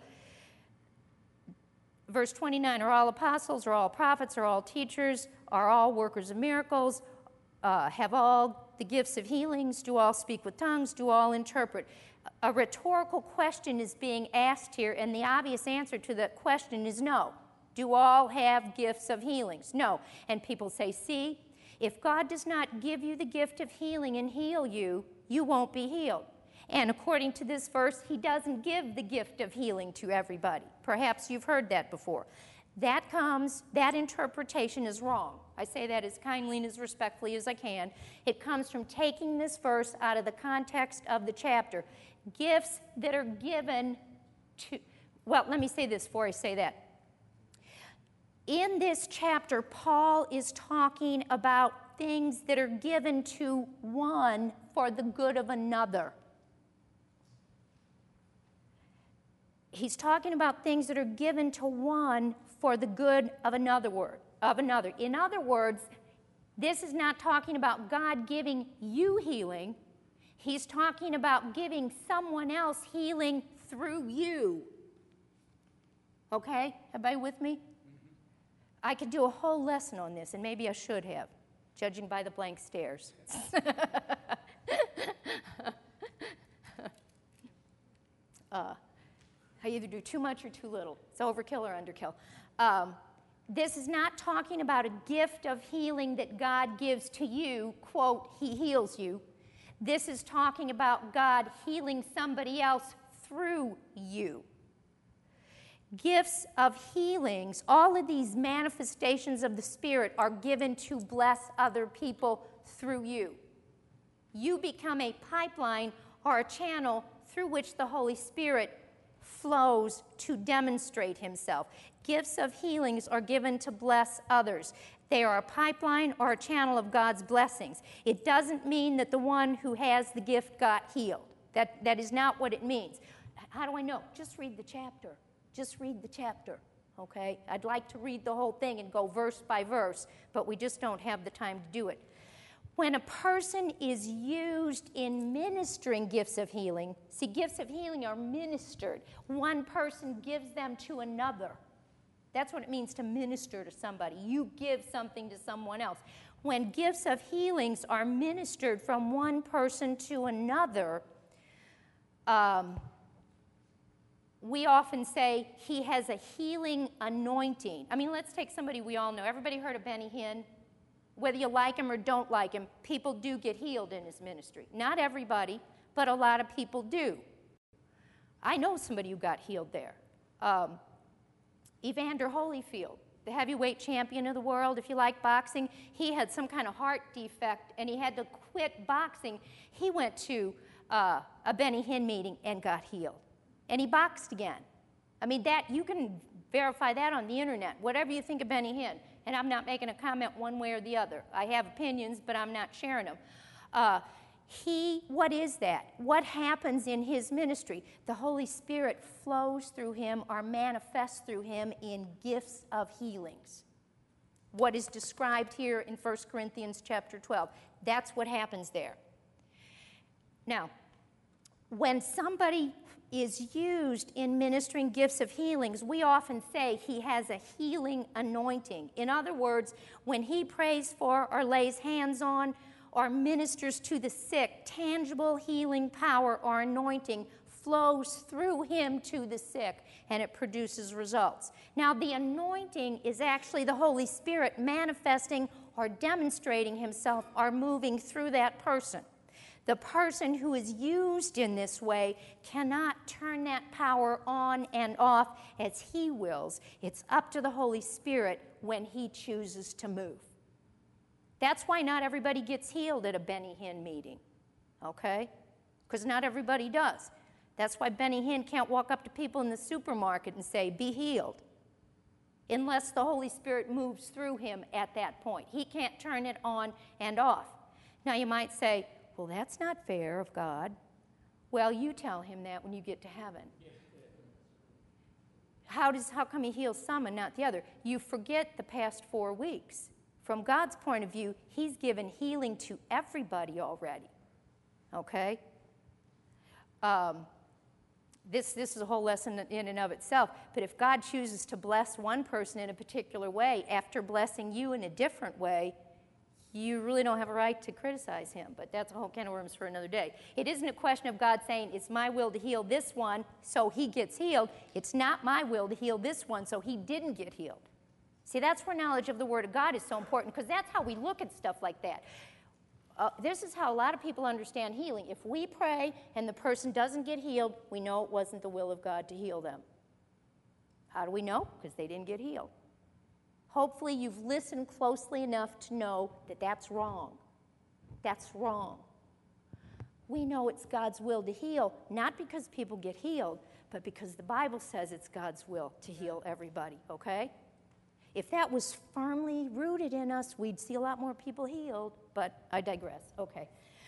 Speaker 1: Verse 29, are all apostles, are all prophets, are all teachers, are all workers of miracles, have all the gifts of healings, do all speak with tongues, do all interpret. A rhetorical question is being asked here, and the obvious answer to that question is no. Do all have gifts of healings? No. And people say, see, if God does not give you the gift of healing and heal you, you won't be healed. And according to this verse, he doesn't give the gift of healing to everybody. Perhaps you've heard that before. That interpretation is wrong. I say that as kindly and as respectfully as I can. It comes from taking this verse out of the context of the chapter. Gifts that are given to, well, let me say this before I say that. In this chapter, Paul is talking about things that are given to one for the good of another. He's talking about things that are given to one for the good of another. In other words, this is not talking about God giving you healing. He's talking about giving someone else healing through you. Okay? Everybody with me? I could do a whole lesson on this, and maybe I should have, judging by the blank stares. I either do too much or too little. It's overkill or underkill. This is not talking about a gift of healing that God gives to you, quote, he heals you. This is talking about God healing somebody else through you. Gifts of healings, all of these manifestations of the Spirit are given to bless other people through you. You become a pipeline or a channel through which the Holy Spirit flows to demonstrate himself. Gifts of healings are given to bless others. They are a pipeline or a channel of God's blessings. It doesn't mean that the one who has the gift got healed. That is not what it means. How do I know? Just read the chapter. Just read the chapter, okay? I'd like to read the whole thing and go verse by verse, but we just don't have the time to do it. When a person is used in ministering gifts of healing, see, gifts of healing are ministered. One person gives them to another. That's what it means to minister to somebody. You give something to someone else. When gifts of healings are ministered from one person to another, we often say he has a healing anointing. I mean, let's take somebody we all know. Everybody heard of Benny Hinn? Whether you like him or don't like him, people do get healed in his ministry. Not everybody, but a lot of people do. I know somebody who got healed there. Evander Holyfield, the heavyweight champion of the world, if you like boxing, he had some kind of heart defect and he had to quit boxing. He went to a Benny Hinn meeting and got healed. And he boxed again. I mean, that you can verify that on the internet, whatever you think of Benny Hinn. And I'm not making a comment one way or the other. I have opinions, but I'm not sharing them. What is that? What happens in his ministry? The Holy Spirit flows through him or manifests through him in gifts of healings. What is described here in 1 Corinthians chapter 12. That's what happens there. Now, when somebody is used in ministering gifts of healings, we often say he has a healing anointing. In other words, when he prays for or lays hands on or ministers to the sick, tangible healing power or anointing flows through him to the sick, and it produces results. Now, the anointing is actually the Holy Spirit manifesting or demonstrating himself or moving through that person. The person who is used in this way cannot turn that power on and off as he wills. It's up to the Holy Spirit when he chooses to move. That's why not everybody gets healed at a Benny Hinn meeting, okay? Because not everybody does. That's why Benny Hinn can't walk up to people in the supermarket and say, be healed, unless the Holy Spirit moves through him at that point. He can't turn it on and off. Now you might say, well, that's not fair of God. Well, you tell him that when you get to heaven. How come he heals some and not the other? You forget the past 4 weeks. From God's point of view, he's given healing to everybody already. Okay? This is a whole lesson in and of itself. But if God chooses to bless one person in a particular way after blessing you in a different way, you really don't have a right to criticize him, but that's a whole can of worms for another day. It isn't a question of God saying, it's my will to heal this one, so he gets healed. It's not my will to heal this one, so he didn't get healed. See, that's where knowledge of the Word of God is so important, because that's how we look at stuff like that. This is how a lot of people understand healing. If we pray and the person doesn't get healed, we know it wasn't the will of God to heal them. How do we know? Because they didn't get healed. Hopefully you've listened closely enough to know that that's wrong. That's wrong. We know it's God's will to heal, not because people get healed, but because the Bible says it's God's will to heal everybody, okay? If that was firmly rooted in us, we'd see a lot more people healed, but I digress. Okay.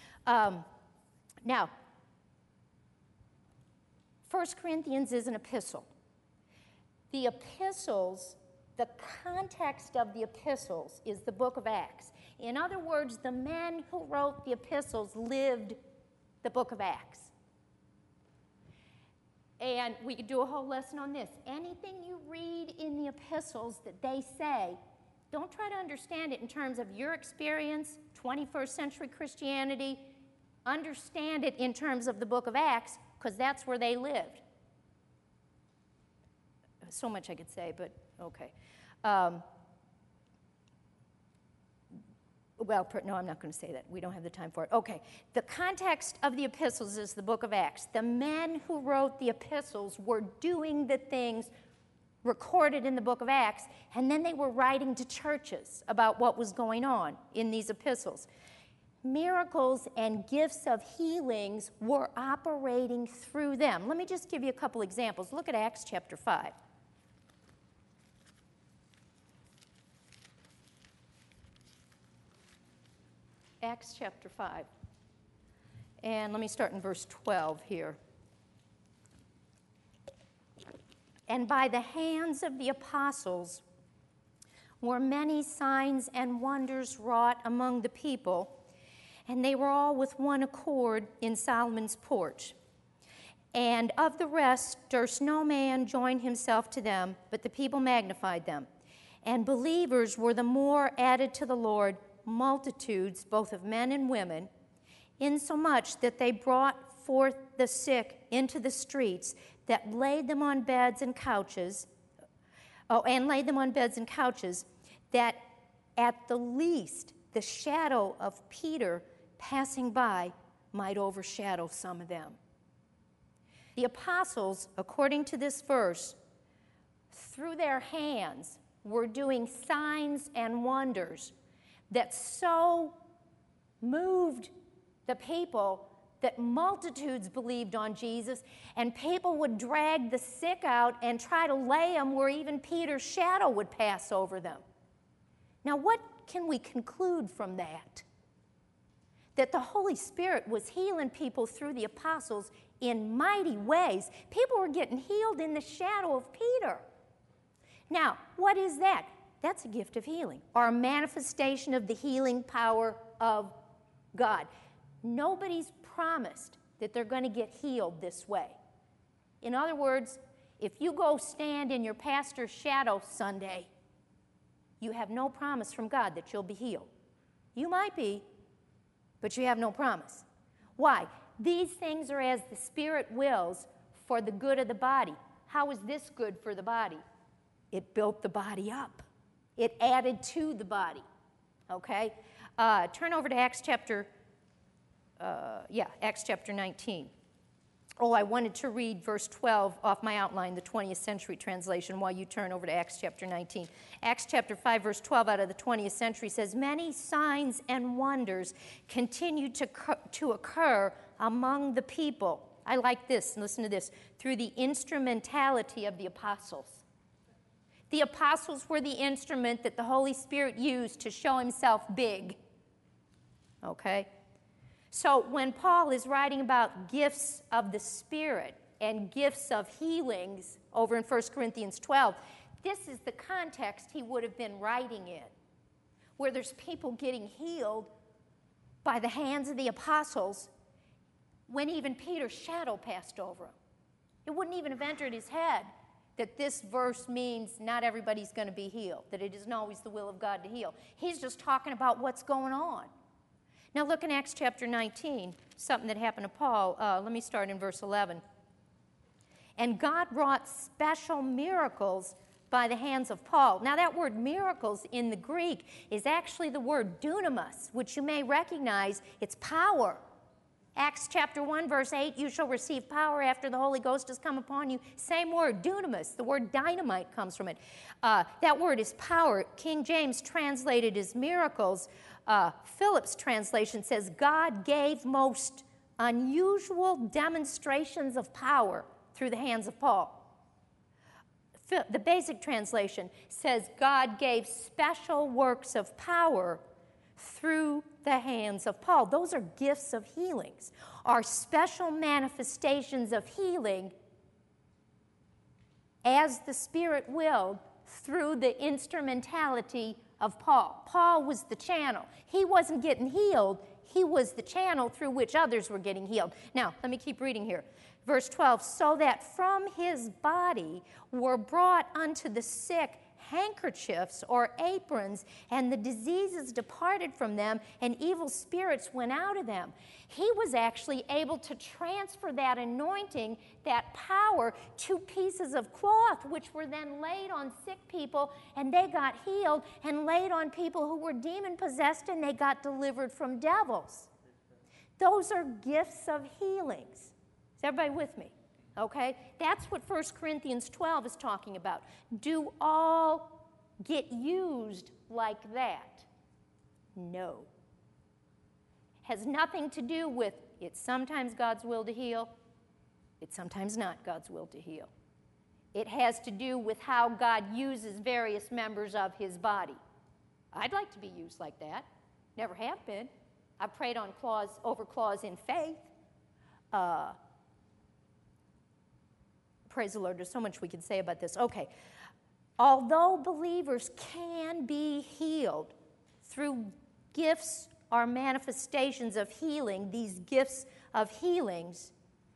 Speaker 1: Now, 1 Corinthians is an epistle. The epistles, the context of the epistles is the book of Acts. In other words, the men who wrote the epistles lived the book of Acts. And we could do a whole lesson on this. Anything you read in the epistles that they say, don't try to understand it in terms of your experience, 21st century Christianity. Understand it in terms of the book of Acts, because that's where they lived. So much I could say, but okay. No, I'm not going to say that. We don't have the time for it. Okay. The context of the epistles is the book of Acts. The men who wrote the epistles were doing the things recorded in the book of Acts, and then they were writing to churches about what was going on in these epistles. Miracles and gifts of healings were operating through them. Let me just give you a couple examples. Look at Acts chapter 5. Acts chapter 5. And let me start in verse 12 here. And by the hands of the apostles were many signs and wonders wrought among the people, and they were all with one accord in Solomon's porch. And of the rest durst no man join himself to them, but the people magnified them. And believers were the more added to the Lord, multitudes, both of men and women, insomuch that they brought forth the sick into the streets, that laid them on beds and couches, that at the least the shadow of Peter passing by might overshadow some of them. The apostles, according to this verse, through their hands were doing signs and wonders that so moved the people that multitudes believed on Jesus, and people would drag the sick out and try to lay them where even Peter's shadow would pass over them. Now, what can we conclude from that? That the Holy Spirit was healing people through the apostles in mighty ways. People were getting healed in the shadow of Peter. Now, what is that? That's a gift of healing, or a manifestation of the healing power of God. Nobody's promised that they're going to get healed this way. In other words, if you go stand in your pastor's shadow Sunday, you have no promise from God that you'll be healed. You might be, but you have no promise. Why? These things are as the Spirit wills for the good of the body. How is this good for the body? It built the body up. It added to the body. Okay? Turn over to Acts chapter 19. Oh, I wanted to read verse 12 off my outline, the 20th century translation, while you turn over to Acts chapter 19. Acts chapter 5, verse 12 out of the 20th century says, many signs and wonders continued to occur among the people. I like this, listen to this, through the instrumentality of the apostles. The apostles were the instrument that the Holy Spirit used to show himself big. Okay? So when Paul is writing about gifts of the Spirit and gifts of healings over in 1 Corinthians 12, this is the context he would have been writing in, where there's people getting healed by the hands of the apostles when even Peter's shadow passed over him. It wouldn't even have entered his head that this verse means not everybody's going to be healed, that it isn't always the will of God to heal. He's just talking about what's going on. Now look in Acts chapter 19, something that happened to Paul. Let me start in verse 11. And God wrought special miracles by the hands of Paul. Now that word miracles in the Greek is actually the word dunamis, which you may recognize. It's power. Acts chapter 1, verse 8, you shall receive power after the Holy Ghost has come upon you. Same word, dunamis. The word dynamite comes from it. That word is power. King James translated as miracles. Phillips' translation says, God gave most unusual demonstrations of power through the hands of Paul. The basic translation says, God gave special works of power through the hands of Paul. Those are gifts of healings, are special manifestations of healing as the Spirit willed through the instrumentality of Paul. Paul was the channel. He wasn't getting healed. He was the channel through which others were getting healed. Now, let me keep reading here. Verse 12, so that from his body were brought unto the sick handkerchiefs or aprons, and the diseases departed from them, and evil spirits went out of them. He was actually able to transfer that anointing, that power, to pieces of cloth, which were then laid on sick people, and they got healed, and laid on people who were demon-possessed, and they got delivered from devils. Those are gifts of healings. Is everybody with me? Okay? That's what 1 Corinthians 12 is talking about. Do all get used like that? No. Has nothing to do with it's sometimes God's will to heal, it's sometimes not God's will to heal. It has to do with how God uses various members of his body. I'd like to be used like that. Never have been. I prayed on over clause in faith. Praise the Lord, there's so much we could say about this. Okay. Although believers can be healed through gifts or manifestations of healing, these gifts of healings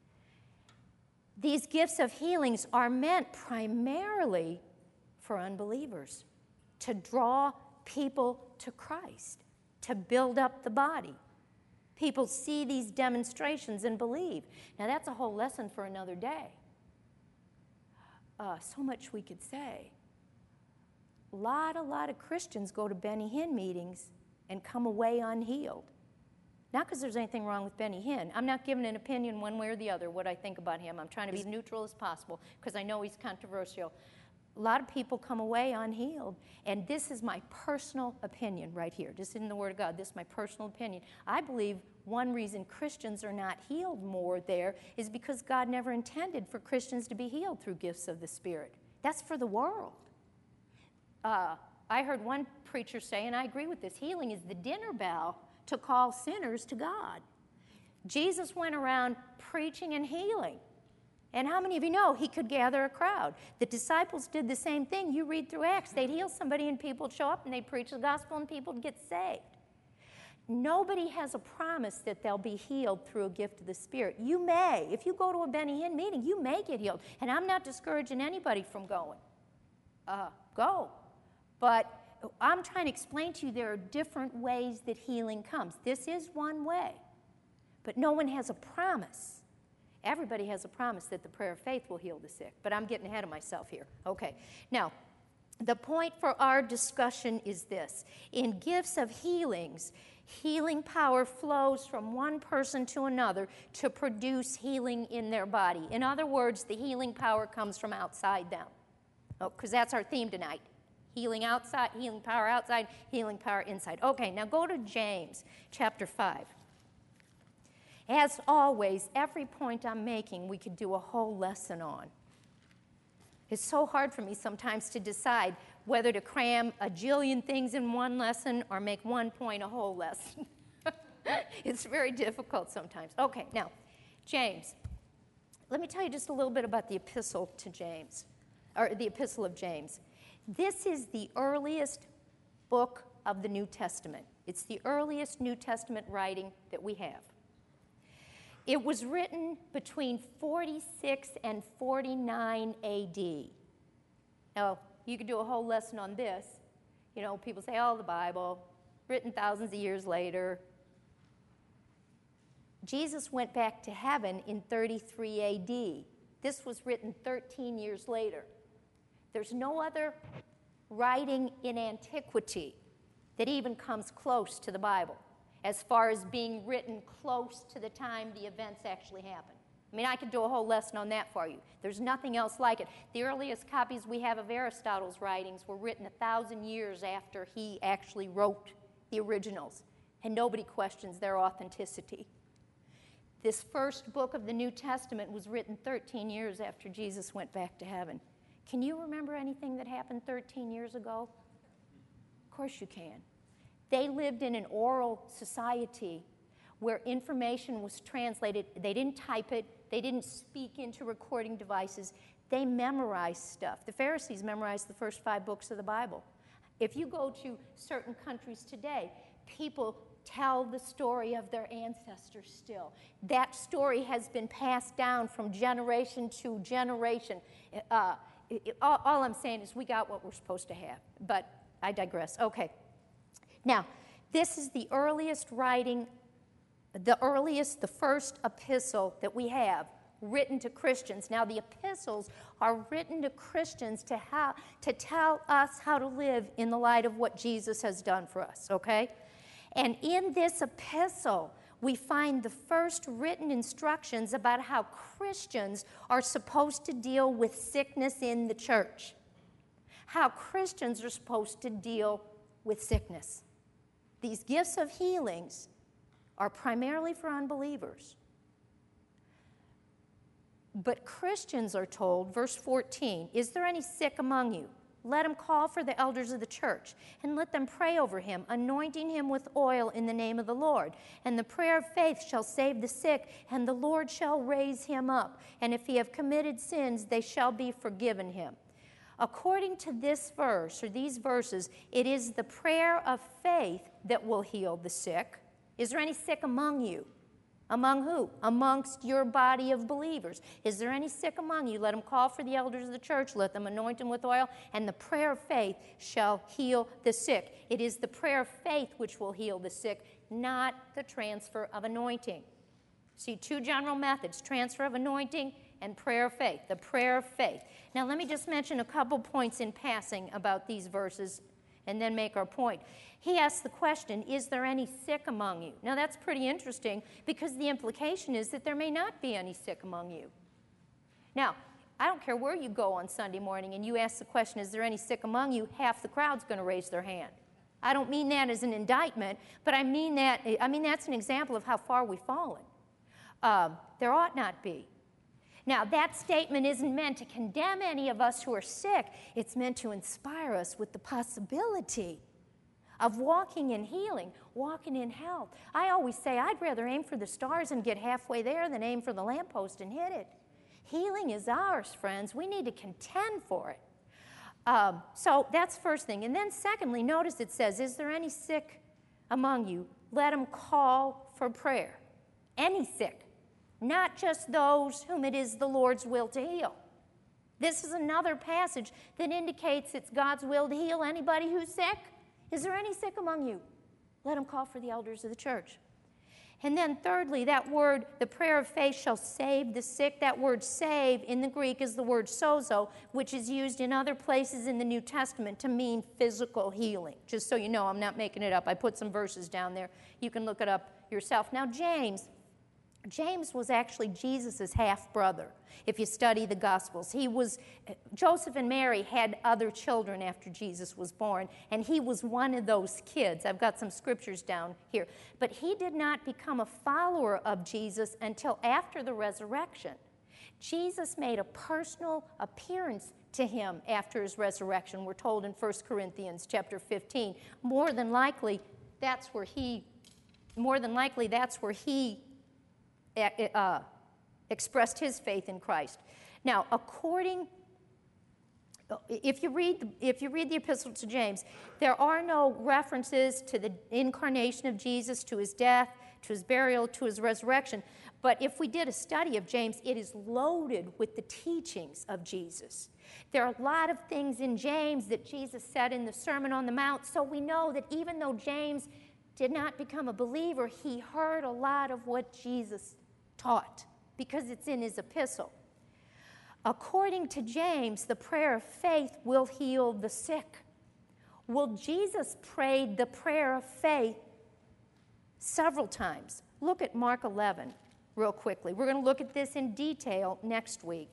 Speaker 1: are meant primarily for unbelievers, to draw people to Christ, to build up the body. People see these demonstrations and believe. Now, that's a whole lesson for another day. So much we could say. A lot of Christians go to Benny Hinn meetings and come away unhealed. Not because there's anything wrong with Benny Hinn. I'm not giving an opinion one way or the other, what I think about him. I'm trying to be as neutral as possible because I know he's controversial. A lot of people come away unhealed, and this is my personal opinion right here. This isn't the Word of God. This is my personal opinion. I believe one reason Christians are not healed more there is because God never intended for Christians to be healed through gifts of the Spirit. That's for the world. I heard one preacher say, and I agree with this, healing is the dinner bell to call sinners to God. Jesus went around preaching and healing. And how many of you know he could gather a crowd? The disciples did the same thing. You read through Acts. They'd heal somebody and people would show up and they'd preach the gospel and people would get saved. Nobody has a promise that they'll be healed through a gift of the Spirit. You may. If you go to a Benny Hinn meeting, you may get healed. And I'm not discouraging anybody from going. Go. But I'm trying to explain to you there are different ways that healing comes. This is one way. But no one has a promise. Everybody has a promise that the prayer of faith will heal the sick. But I'm getting ahead of myself here. Okay. Now, the point for our discussion is this. In gifts of healings, healing power flows from one person to another to produce healing in their body. In other words, the healing power comes from outside them. Because that's our theme tonight. Healing outside, healing power outside, healing power inside. Okay, now go to James chapter 5. As always, every point I'm making we could do a whole lesson on. It's so hard for me sometimes to decide whether to cram a jillion things in one lesson or make one point a whole lesson. It's very difficult sometimes. Okay, now, James. Let me tell you just a little bit about the epistle to James, or the epistle of James. This is the earliest book of the New Testament. It's the earliest New Testament writing that we have. It was written between 46 and 49 A.D. Now, you could do a whole lesson on this. You know, people say, oh, the Bible, written thousands of years later. Jesus went back to heaven in 33 A.D. This was written 13 years later. There's no other writing in antiquity that even comes close to the Bible as far as being written close to the time the events actually happened. I mean, I could do a whole lesson on that for you. There's nothing else like it. The earliest copies we have of Aristotle's writings were written 1,000 years after he actually wrote the originals, and nobody questions their authenticity. This first book of the New Testament was written 13 years after Jesus went back to heaven. Can you remember anything that happened 13 years ago? Of course you can. They lived in an oral society where information was translated. They didn't type it. They didn't speak into recording devices. They memorized stuff. The Pharisees memorized the first 5 books of the Bible. If you go to certain countries today, people tell the story of their ancestors still. That story has been passed down from generation to generation. All I'm saying is we got what we're supposed to have, but I digress. Okay. Now, this is the earliest writing, the first epistle that we have written to Christians. Now, the epistles are written to Christians to tell us how to live in the light of what Jesus has done for us, okay? And in this epistle, we find the first written instructions about how Christians are supposed to deal with sickness in the church. How Christians are supposed to deal with sickness. These gifts of healings are primarily for unbelievers. But Christians are told, verse 14, is there any sick among you? let him call for the elders of the church, and let them pray over him, anointing him with oil in the name of the Lord. And the prayer of faith shall save the sick, and the Lord shall raise him up. And if he have committed sins, they shall be forgiven him. According to this verse, or these verses, it is the prayer of faith that will heal the sick. Is there any sick among you? Among who? Amongst your body of believers. Is there any sick among you? Let them call for the elders of the church. Let them anoint them with oil. And the prayer of faith shall heal the sick. It is the prayer of faith which will heal the sick, not the transfer of anointing. See, two general methods, transfer of anointing and prayer of faith, the prayer of faith. Now, let me just mention a couple points in passing about these verses and then make our point. He asks the question, is there any sick among you? Now, that's pretty interesting because the implication is that there may not be any sick among you. Now, I don't care where you go on Sunday morning and you ask the question, is there any sick among you? Half the crowd's going to raise their hand. I don't mean that as an indictment, but I mean that's an example of how far we've fallen. There ought not be. Now, that statement isn't meant to condemn any of us who are sick. It's meant to inspire us with the possibility of walking in healing, walking in health. I always say I'd rather aim for the stars and get halfway there than aim for the lamppost and hit it. Healing is ours, friends. We need to contend for it. So that's first thing. And then secondly, notice it says, is there any sick among you? Let him call for prayer. Any sick. Not just those whom it is the Lord's will to heal. This is another passage that indicates it's God's will to heal anybody who's sick. Is there any sick among you? Let him call for the elders of the church. And then thirdly, that word, the prayer of faith shall save the sick. That word save in the Greek is the word sozo, which is used in other places in the New Testament to mean physical healing. Just so you know, I'm not making it up. I put some verses down there. You can look it up yourself. Now, James was actually Jesus' half-brother, if you study the Gospels. Joseph and Mary had other children after Jesus was born, and he was one of those kids. I've got some scriptures down here. But he did not become a follower of Jesus until after the resurrection. Jesus made a personal appearance to him after his resurrection. We're told in 1 Corinthians chapter 15. More than likely, that's where he expressed his faith in Christ. Now, if you read the epistle to James, there are no references to the incarnation of Jesus, to his death, to his burial, to his resurrection. But if we did a study of James, it is loaded with the teachings of Jesus. There are a lot of things in James that Jesus said in the Sermon on the Mount, so we know that even though James did not become a believer, he heard a lot of what Jesus taught because it's in his epistle. According to James, the prayer of faith will heal the sick. Well, Jesus prayed the prayer of faith several times. Look at Mark 11 real quickly. We're going to look at this in detail next week.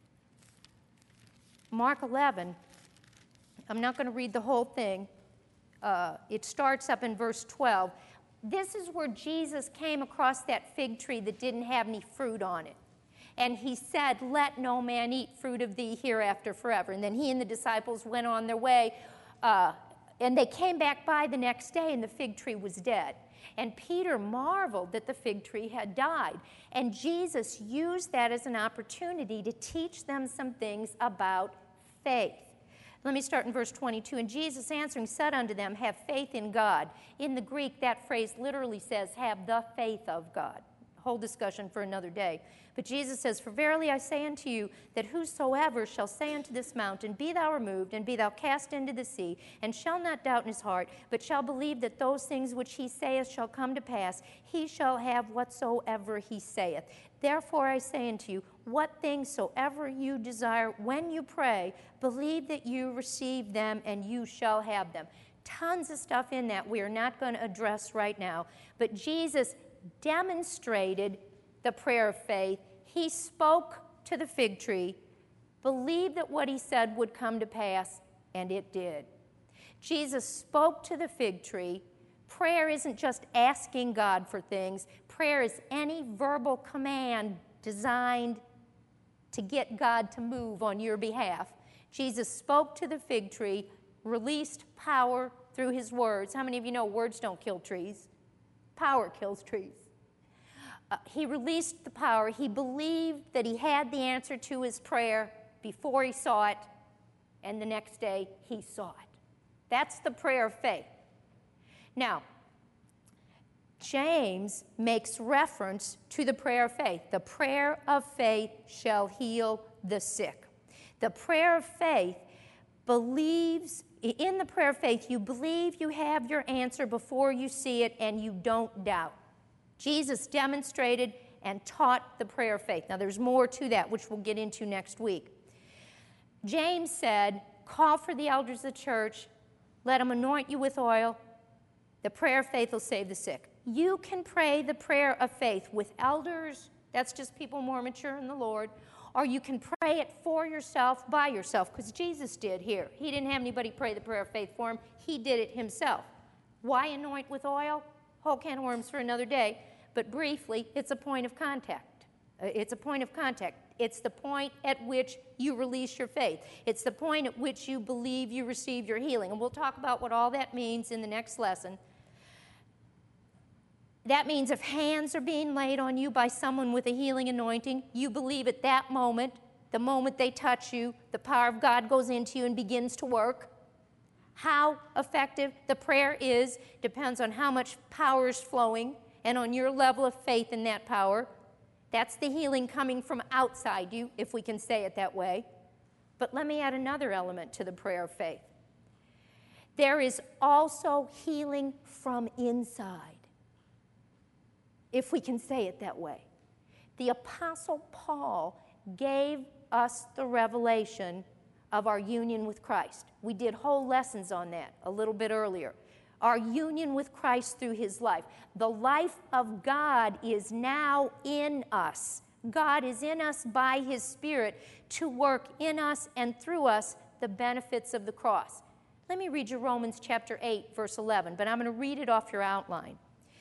Speaker 1: Mark 11, I'm not going to read the whole thing. It starts up in verse 12. This is where Jesus came across that fig tree that didn't have any fruit on it. And he said, let no man eat fruit of thee hereafter forever. And then he and the disciples went on their way, and they came back by the next day, and the fig tree was dead. And Peter marveled that the fig tree had died. And Jesus used that as an opportunity to teach them some things about faith. Let me start in verse 22. And Jesus answering said unto them, have faith in God. In the Greek, that phrase literally says, have the faith of God. Whole discussion for another day. But Jesus says, for verily I say unto you, that whosoever shall say unto this mountain, be thou removed, and be thou cast into the sea, and shall not doubt in his heart, but shall believe that those things which he saith shall come to pass, he shall have whatsoever he saith. Therefore I say unto you, what things soever you desire when you pray, believe that you receive them, and you shall have them. Tons of stuff in that we are not going to address right now. But Jesus demonstrated the prayer of faith. He spoke to the fig tree, believed that what he said would come to pass, and it did. Jesus spoke to the fig tree. Prayer isn't just asking God for things. Prayer is any verbal command designed to get God to move on your behalf. Jesus spoke to the fig tree, released power through his words. How many of you know words don't kill trees? Power kills trees. He released the power. He believed that he had the answer to his prayer before he saw it, and the next day he saw it. That's the prayer of faith. Now, James makes reference to the prayer of faith. The prayer of faith shall heal the sick. The prayer of faith believes, in the prayer of faith, you believe you have your answer before you see it and you don't doubt. Jesus demonstrated and taught the prayer of faith. Now, there's more to that, which we'll get into next week. James said, call for the elders of the church, let them anoint you with oil. The prayer of faith will save the sick. You can pray the prayer of faith with elders, that's just people more mature in the Lord, or you can pray it for yourself, by yourself, because Jesus did here. He didn't have anybody pray the prayer of faith for him. He did it himself. Why anoint with oil? Whole can of worms for another day. But briefly, it's a point of contact. It's a point of contact. It's the point at which you release your faith. It's the point at which you believe you receive your healing. And we'll talk about what all that means in the next lesson. That means if hands are being laid on you by someone with a healing anointing, you believe at that moment, the moment they touch you, the power of God goes into you and begins to work. How effective the prayer is depends on how much power is flowing and on your level of faith in that power. That's the healing coming from outside you, if we can say it that way. But let me add another element to the prayer of faith. There is also healing from inside, if we can say it that way. The Apostle Paul gave us the revelation of our union with Christ. We did whole lessons on that a little bit earlier. Our union with Christ through his life. The life of God is now in us. God is in us by his Spirit to work in us and through us the benefits of the cross. Let me read you Romans chapter 8, verse 11, but I'm going to read it off your outline.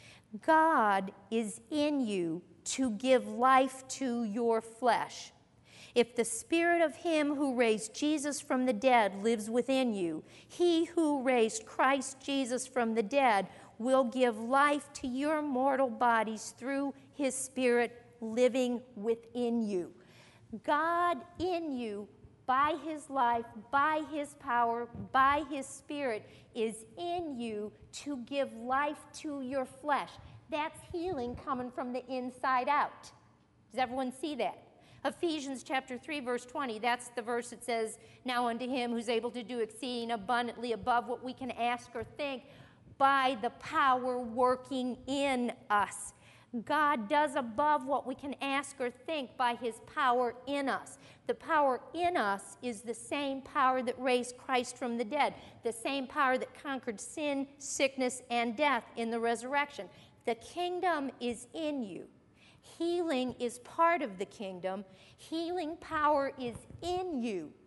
Speaker 1: God is in you to give life to your flesh. If the spirit of him who raised Jesus from the dead lives within you, he who raised Christ Jesus from the dead will give life to your mortal bodies through his Spirit living within you. God in you, by his life, by his power, by his Spirit, is in you to give life to your flesh. That's healing coming from the inside out. Does everyone see that? Ephesians chapter 3, verse 20, that's the verse that says, now unto him who's able to do exceeding abundantly above what we can ask or think by the power working in us. God does above what we can ask or think by his power in us. The power in us is the same power that raised Christ from the dead, the same power that conquered sin, sickness, and death in the resurrection. The kingdom is in you. Healing is part of the kingdom. Healing power is in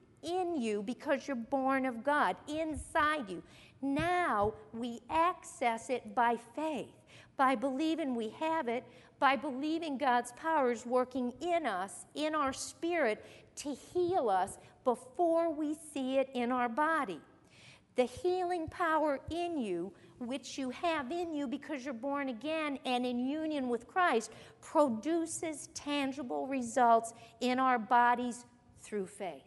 Speaker 1: you because you're born of God, inside you. Now we access it by faith, by believing we have it, by believing God's power is working in us, in our spirit, to heal us before we see it in our body. The healing power in you, which you have in you because you're born again and in union with Christ, produces tangible results in our bodies through faith.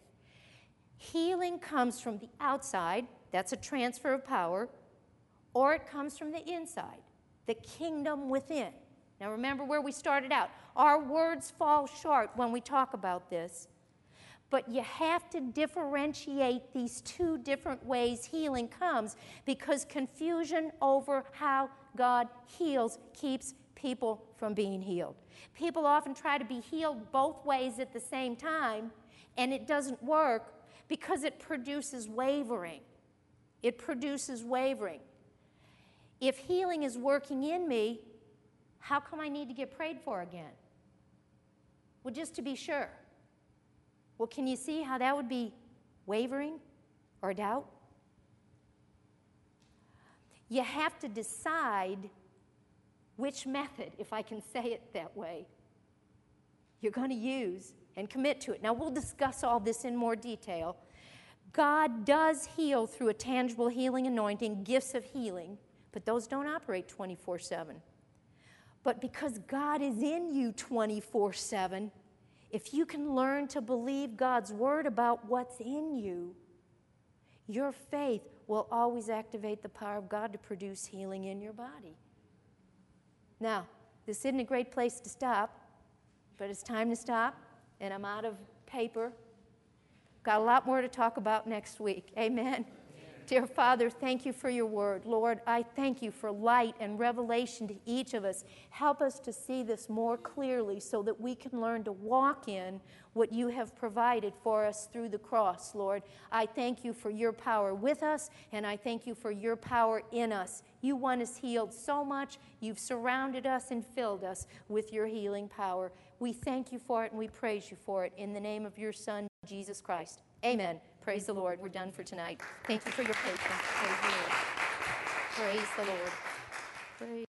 Speaker 1: Healing comes from the outside, that's a transfer of power, or it comes from the inside, the kingdom within. Now remember where we started out. Our words fall short when we talk about this. But you have to differentiate these two different ways healing comes, because confusion over how God heals keeps people from being healed. People often try to be healed both ways at the same time, and it doesn't work because it produces wavering. It produces wavering. If healing is working in me, how come I need to get prayed for again? Well, just to be sure. Well, can you see how that would be wavering or doubt? You have to decide which method, if I can say it that way, you're going to use and commit to it. Now, we'll discuss all this in more detail, God does heal through a tangible healing anointing, gifts of healing, but those don't operate 24/7. But because God is in you 24/7, if you can learn to believe God's word about what's in you, your faith will always activate the power of God to produce healing in your body. Now, this isn't a great place to stop, but it's time to stop, and I'm out of paper. Got a lot more to talk about next week. Amen. Dear Father, thank you for your word. Lord, I thank you for light and revelation to each of us. Help us to see this more clearly so that we can learn to walk in what you have provided for us through the cross, Lord. I thank you for your power with us, and I thank you for your power in us. You want us healed so much. You've surrounded us and filled us with your healing power. We thank you for it, and we praise you for it. In the name of your Son, Jesus Christ. Amen. Praise the Lord. We're done for tonight. Thank you for your patience. Praise the Lord. Praise the Lord. Praise